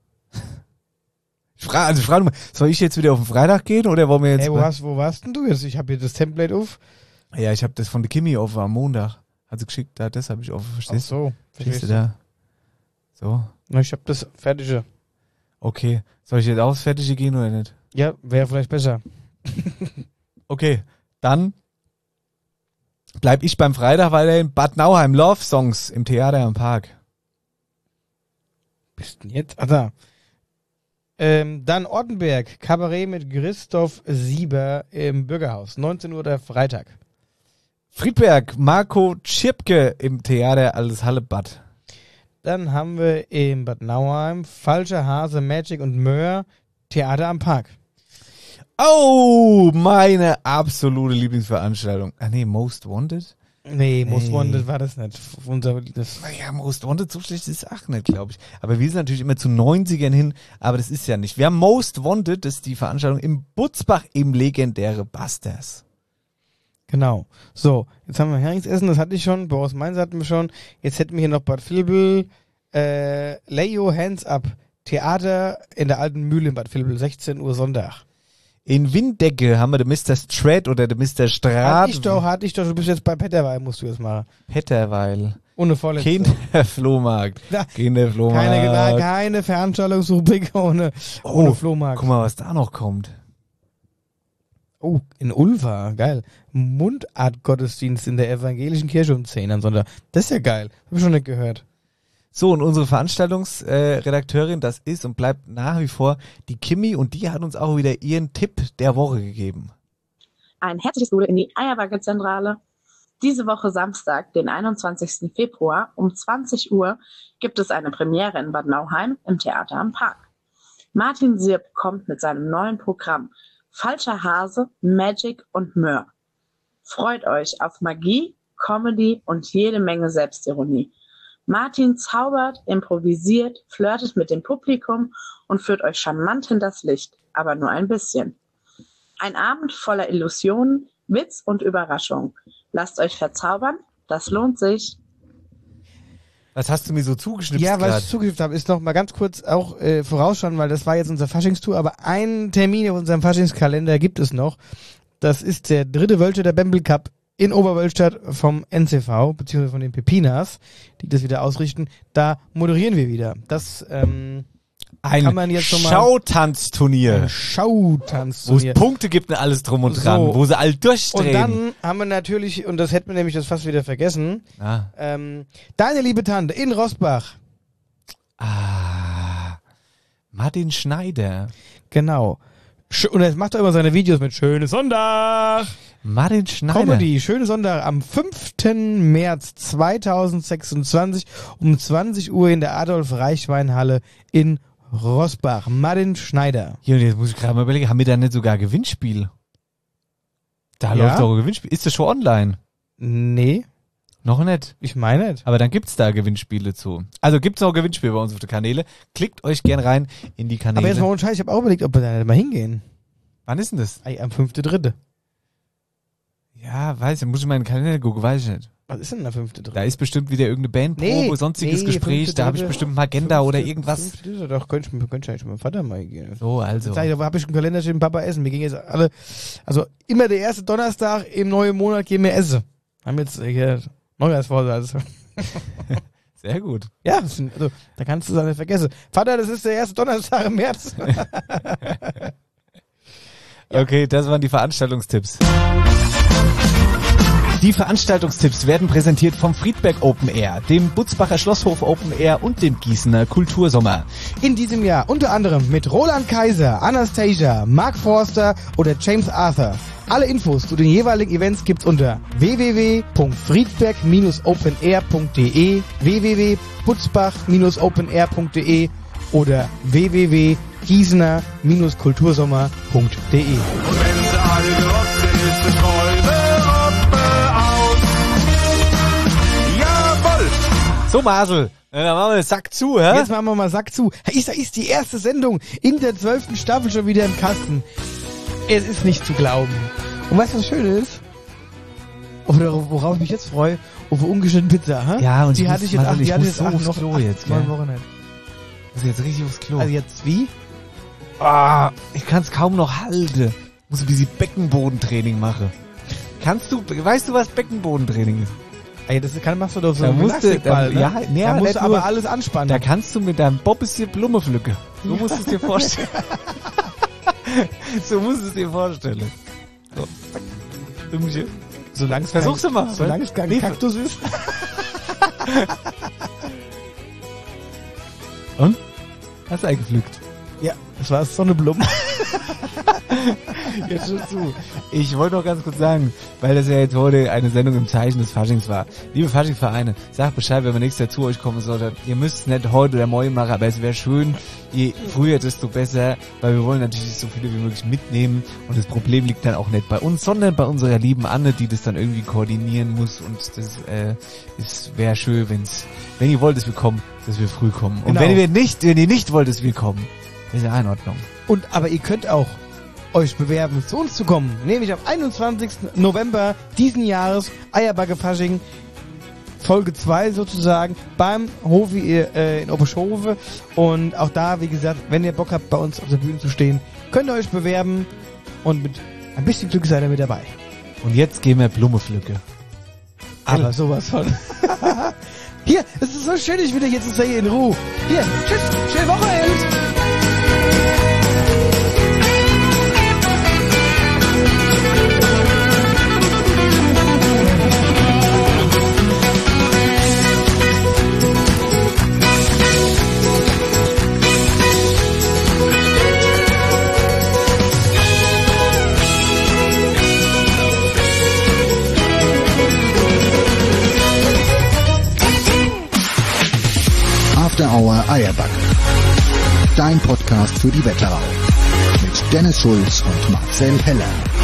Ich frage mal, soll ich jetzt wieder auf den Freitag gehen oder wollen wir jetzt... Hey, wo warst denn du jetzt? Ich habe hier das Template auf. Ja, ich habe das von der Kimi auf am Montag. Hat sie geschickt, da das habe ich offen, verstehst du? Ach so. Verstehst du da? So. Na, ich habe das Fertige. Okay. Soll ich jetzt aufs Fertige gehen oder nicht? Ja, wäre vielleicht besser. Okay. Dann bleib ich beim Freitag weiter in Bad Nauheim. Love Songs im Theater am Park. Bist denn jetzt? Ah, da. Dann Ortenberg, Kabarett mit Christoph Sieber im Bürgerhaus. 19 Uhr der Freitag. Friedberg, Marco Tschirpke im Theater Altes Hallebad. Dann haben wir in Bad Nauheim Falscher Hase, Magic und Möhr, Theater am Park. Oh, meine absolute Lieblingsveranstaltung. Ah nee, Most Wanted? Nee, Most Wanted war das nicht. Naja, Most Wanted, so schlecht ist es auch nicht, glaube ich. Aber wir sind natürlich immer zu 90ern hin, aber das ist ja nicht. Wir haben Most Wanted, das ist die Veranstaltung im Butzbach im legendäre Busters. Genau. So, jetzt haben wir Heringsessen, das hatte ich schon, Boris Mainz hatten wir schon. Jetzt hätten wir hier noch Bad Vilbel, Lay Your Hands Up, Theater in der alten Mühle in Bad Vilbel, 16 Uhr Sonntag. In Windecke haben wir den Mr. Strat oder den Mr. Strat. Hatte ich doch, du bist jetzt bei Petterweil, musst du jetzt machen. Petterweil. Ohne Vorletzte. Kinderflohmarkt. Kinderflohmarkt. Keine Veranstaltungsrubrik ohne Flohmarkt. Guck mal, was da noch kommt. Oh, in Ulva, geil. Mundartgottesdienst in der evangelischen Kirche um 10 am Sonntag. Das ist ja geil. Hab ich schon nicht gehört. So, und unsere Veranstaltungsredakteurin, das ist und bleibt nach wie vor die Kimi, und die hat uns auch wieder ihren Tipp der Woche gegeben. Ein herzliches Gute in die Eierbacke-Zentrale. Diese Woche Samstag, den 21. Februar um 20 Uhr gibt es eine Premiere in Bad Nauheim im Theater am Park. Martin Sirp kommt mit seinem neuen Programm Falscher Hase, Magic und Möhr. Freut euch auf Magie, Comedy und jede Menge Selbstironie. Martin zaubert, improvisiert, flirtet mit dem Publikum und führt euch charmant hinters Licht, aber nur ein bisschen. Ein Abend voller Illusionen, Witz und Überraschung. Lasst euch verzaubern, das lohnt sich. Was hast du mir so zugeschnipst? Ja, was ich zugeschnipst habe, ist noch mal ganz kurz auch vorausschauen, weil das war jetzt unser Faschingstour, aber einen Termin auf unserem Faschingskalender gibt es noch. Das ist der 3. Wölscher der Bembel Cup in Oberwölstadt vom NCV, beziehungsweise von den Pepinas, die das wieder ausrichten. Da moderieren wir wieder. Das kann man jetzt schon mal... Schautanzturnier. Schautanzturnier. Wo es Punkte gibt und alles drum und dran, wo sie all durchdrehen. Und dann haben wir natürlich, und das hätten wir nämlich das fast wieder vergessen, deine liebe Tante in Rossbach. Martin Schneider. Genau. Und er macht doch immer seine Videos mit Schöne Sonntag. Martin Schneider. Comedy, Schöne Sonntag am 5. März 2026 um 20 Uhr in der Adolf-Reichwein-Halle in Rossbach. Martin Schneider. Hier, und jetzt muss ich gerade mal überlegen, haben wir da nicht sogar Gewinnspiel? Da Ja? läuft doch ein Gewinnspiel. Ist das schon online? Nee, Noch nicht. ich meine nicht. Aber dann gibt's da Gewinnspiele zu. Also gibt's auch Gewinnspiele bei uns auf den Kanäle. Klickt euch gern rein in die Kanäle. Aber jetzt mal ohne Scheiß, ich habe auch überlegt, ob wir da nicht mal hingehen. Wann ist denn das? Am 5.3. Ja, weiß ich, muss ich mal in den Kalender gucken, weiß ich nicht. Was ist denn der 5.3.? Da ist bestimmt wieder irgendeine Bandprobe, sonstiges Gespräch, da habe ich bestimmt Magenta oder irgendwas. Doch, könnte ich eigentlich mit meinem Vater mal gehen. So, also. Da habe ich im Kalender stehen, Papa essen. Wir gehen jetzt alle, also immer der erste Donnerstag im neuen Monat gehen wir essen. Haben jetzt hier Neujahrsvorsatz. Sehr gut. Ja, also, da kannst du es nicht vergessen. Vater, das ist der erste Donnerstag im März. Okay, das waren die Veranstaltungstipps. Die Veranstaltungstipps werden präsentiert vom Friedberg Open Air, dem Butzbacher Schlosshof Open Air und dem Gießener Kultursommer. In diesem Jahr unter anderem mit Roland Kaiser, Anastasia, Mark Forster oder James Arthur. Alle Infos zu den jeweiligen Events gibt's unter www.friedberg-openair.de, www.butzbach-openair.de oder www.gießener-kultursommer.de. So, Marcel, dann machen wir den Sack zu, hä? Jetzt machen wir mal Sack zu. Da ist die erste Sendung in der 12. Staffel schon wieder im Kasten. Es ist nicht zu glauben. Und weißt du, was schön ist? Oder worauf ich mich jetzt freue? Auf eine ungeschnittene Pizza, hä? Ja, und die hatte ich jetzt Marcel, ich muss so aufs noch Klo jetzt, 9 gell? Wochen nicht. Muss jetzt richtig aufs Klo. Also jetzt wie? Ich kann's kaum noch halten. Muss ein bisschen Beckenbodentraining machen. Weißt du, was Beckenbodentraining ist? Ey, das machst du doch so Da einen musst du- Gymnastikball, da- ne? ja, nee, da aber musst nicht du aber nur- alles anspannen. Da kannst du mit deinem Bobbesje Blume pflücken. So musst du es dir vorstellen. So musst du es dir vorstellen. So, zack. Dümmchen. Solange es Versuch's mal. Solange es kein Nee, Kaktus ist. Und? Hast du eingepflückt? Ja, das war Sonnenblumen. Jetzt schon zu. Ich wollte noch ganz kurz sagen, weil das ja jetzt heute eine Sendung im Zeichen des Faschings war. Liebe Faschingsvereine, sagt Bescheid, wenn wir nächstes Jahr zu euch kommen sollten. Ihr müsst es nicht heute oder morgen machen, aber es wäre schön, je früher, desto besser, weil wir wollen natürlich so viele wie möglich mitnehmen und das Problem liegt dann auch nicht bei uns, sondern bei unserer lieben Anne, die das dann irgendwie koordinieren muss und das wäre schön, wenn ihr wollt, dass wir kommen, dass wir früh kommen. Und Genau. wenn ihr nicht wollt, dass wir kommen, ist ja in Ordnung. Aber ihr könnt auch euch bewerben, zu uns zu kommen. Nämlich am 21. November diesen Jahres, Eierbacke-Fasching, Folge 2 sozusagen, beim Hofi in Oberschove. Und auch da, wie gesagt, wenn ihr Bock habt, bei uns auf der Bühne zu stehen, könnt ihr euch bewerben und mit ein bisschen Glück seid ihr mit dabei. Und jetzt gehen wir Blume pflücken. Aber sowas von. Hier, es ist so schön, ich wieder hier zu sehen in Ruhe. Hier, tschüss, schöne Wochenende. After Hour Eierbacke. Dein Podcast für die Wetterau. Mit Dennis Schulz und Marcel Heller.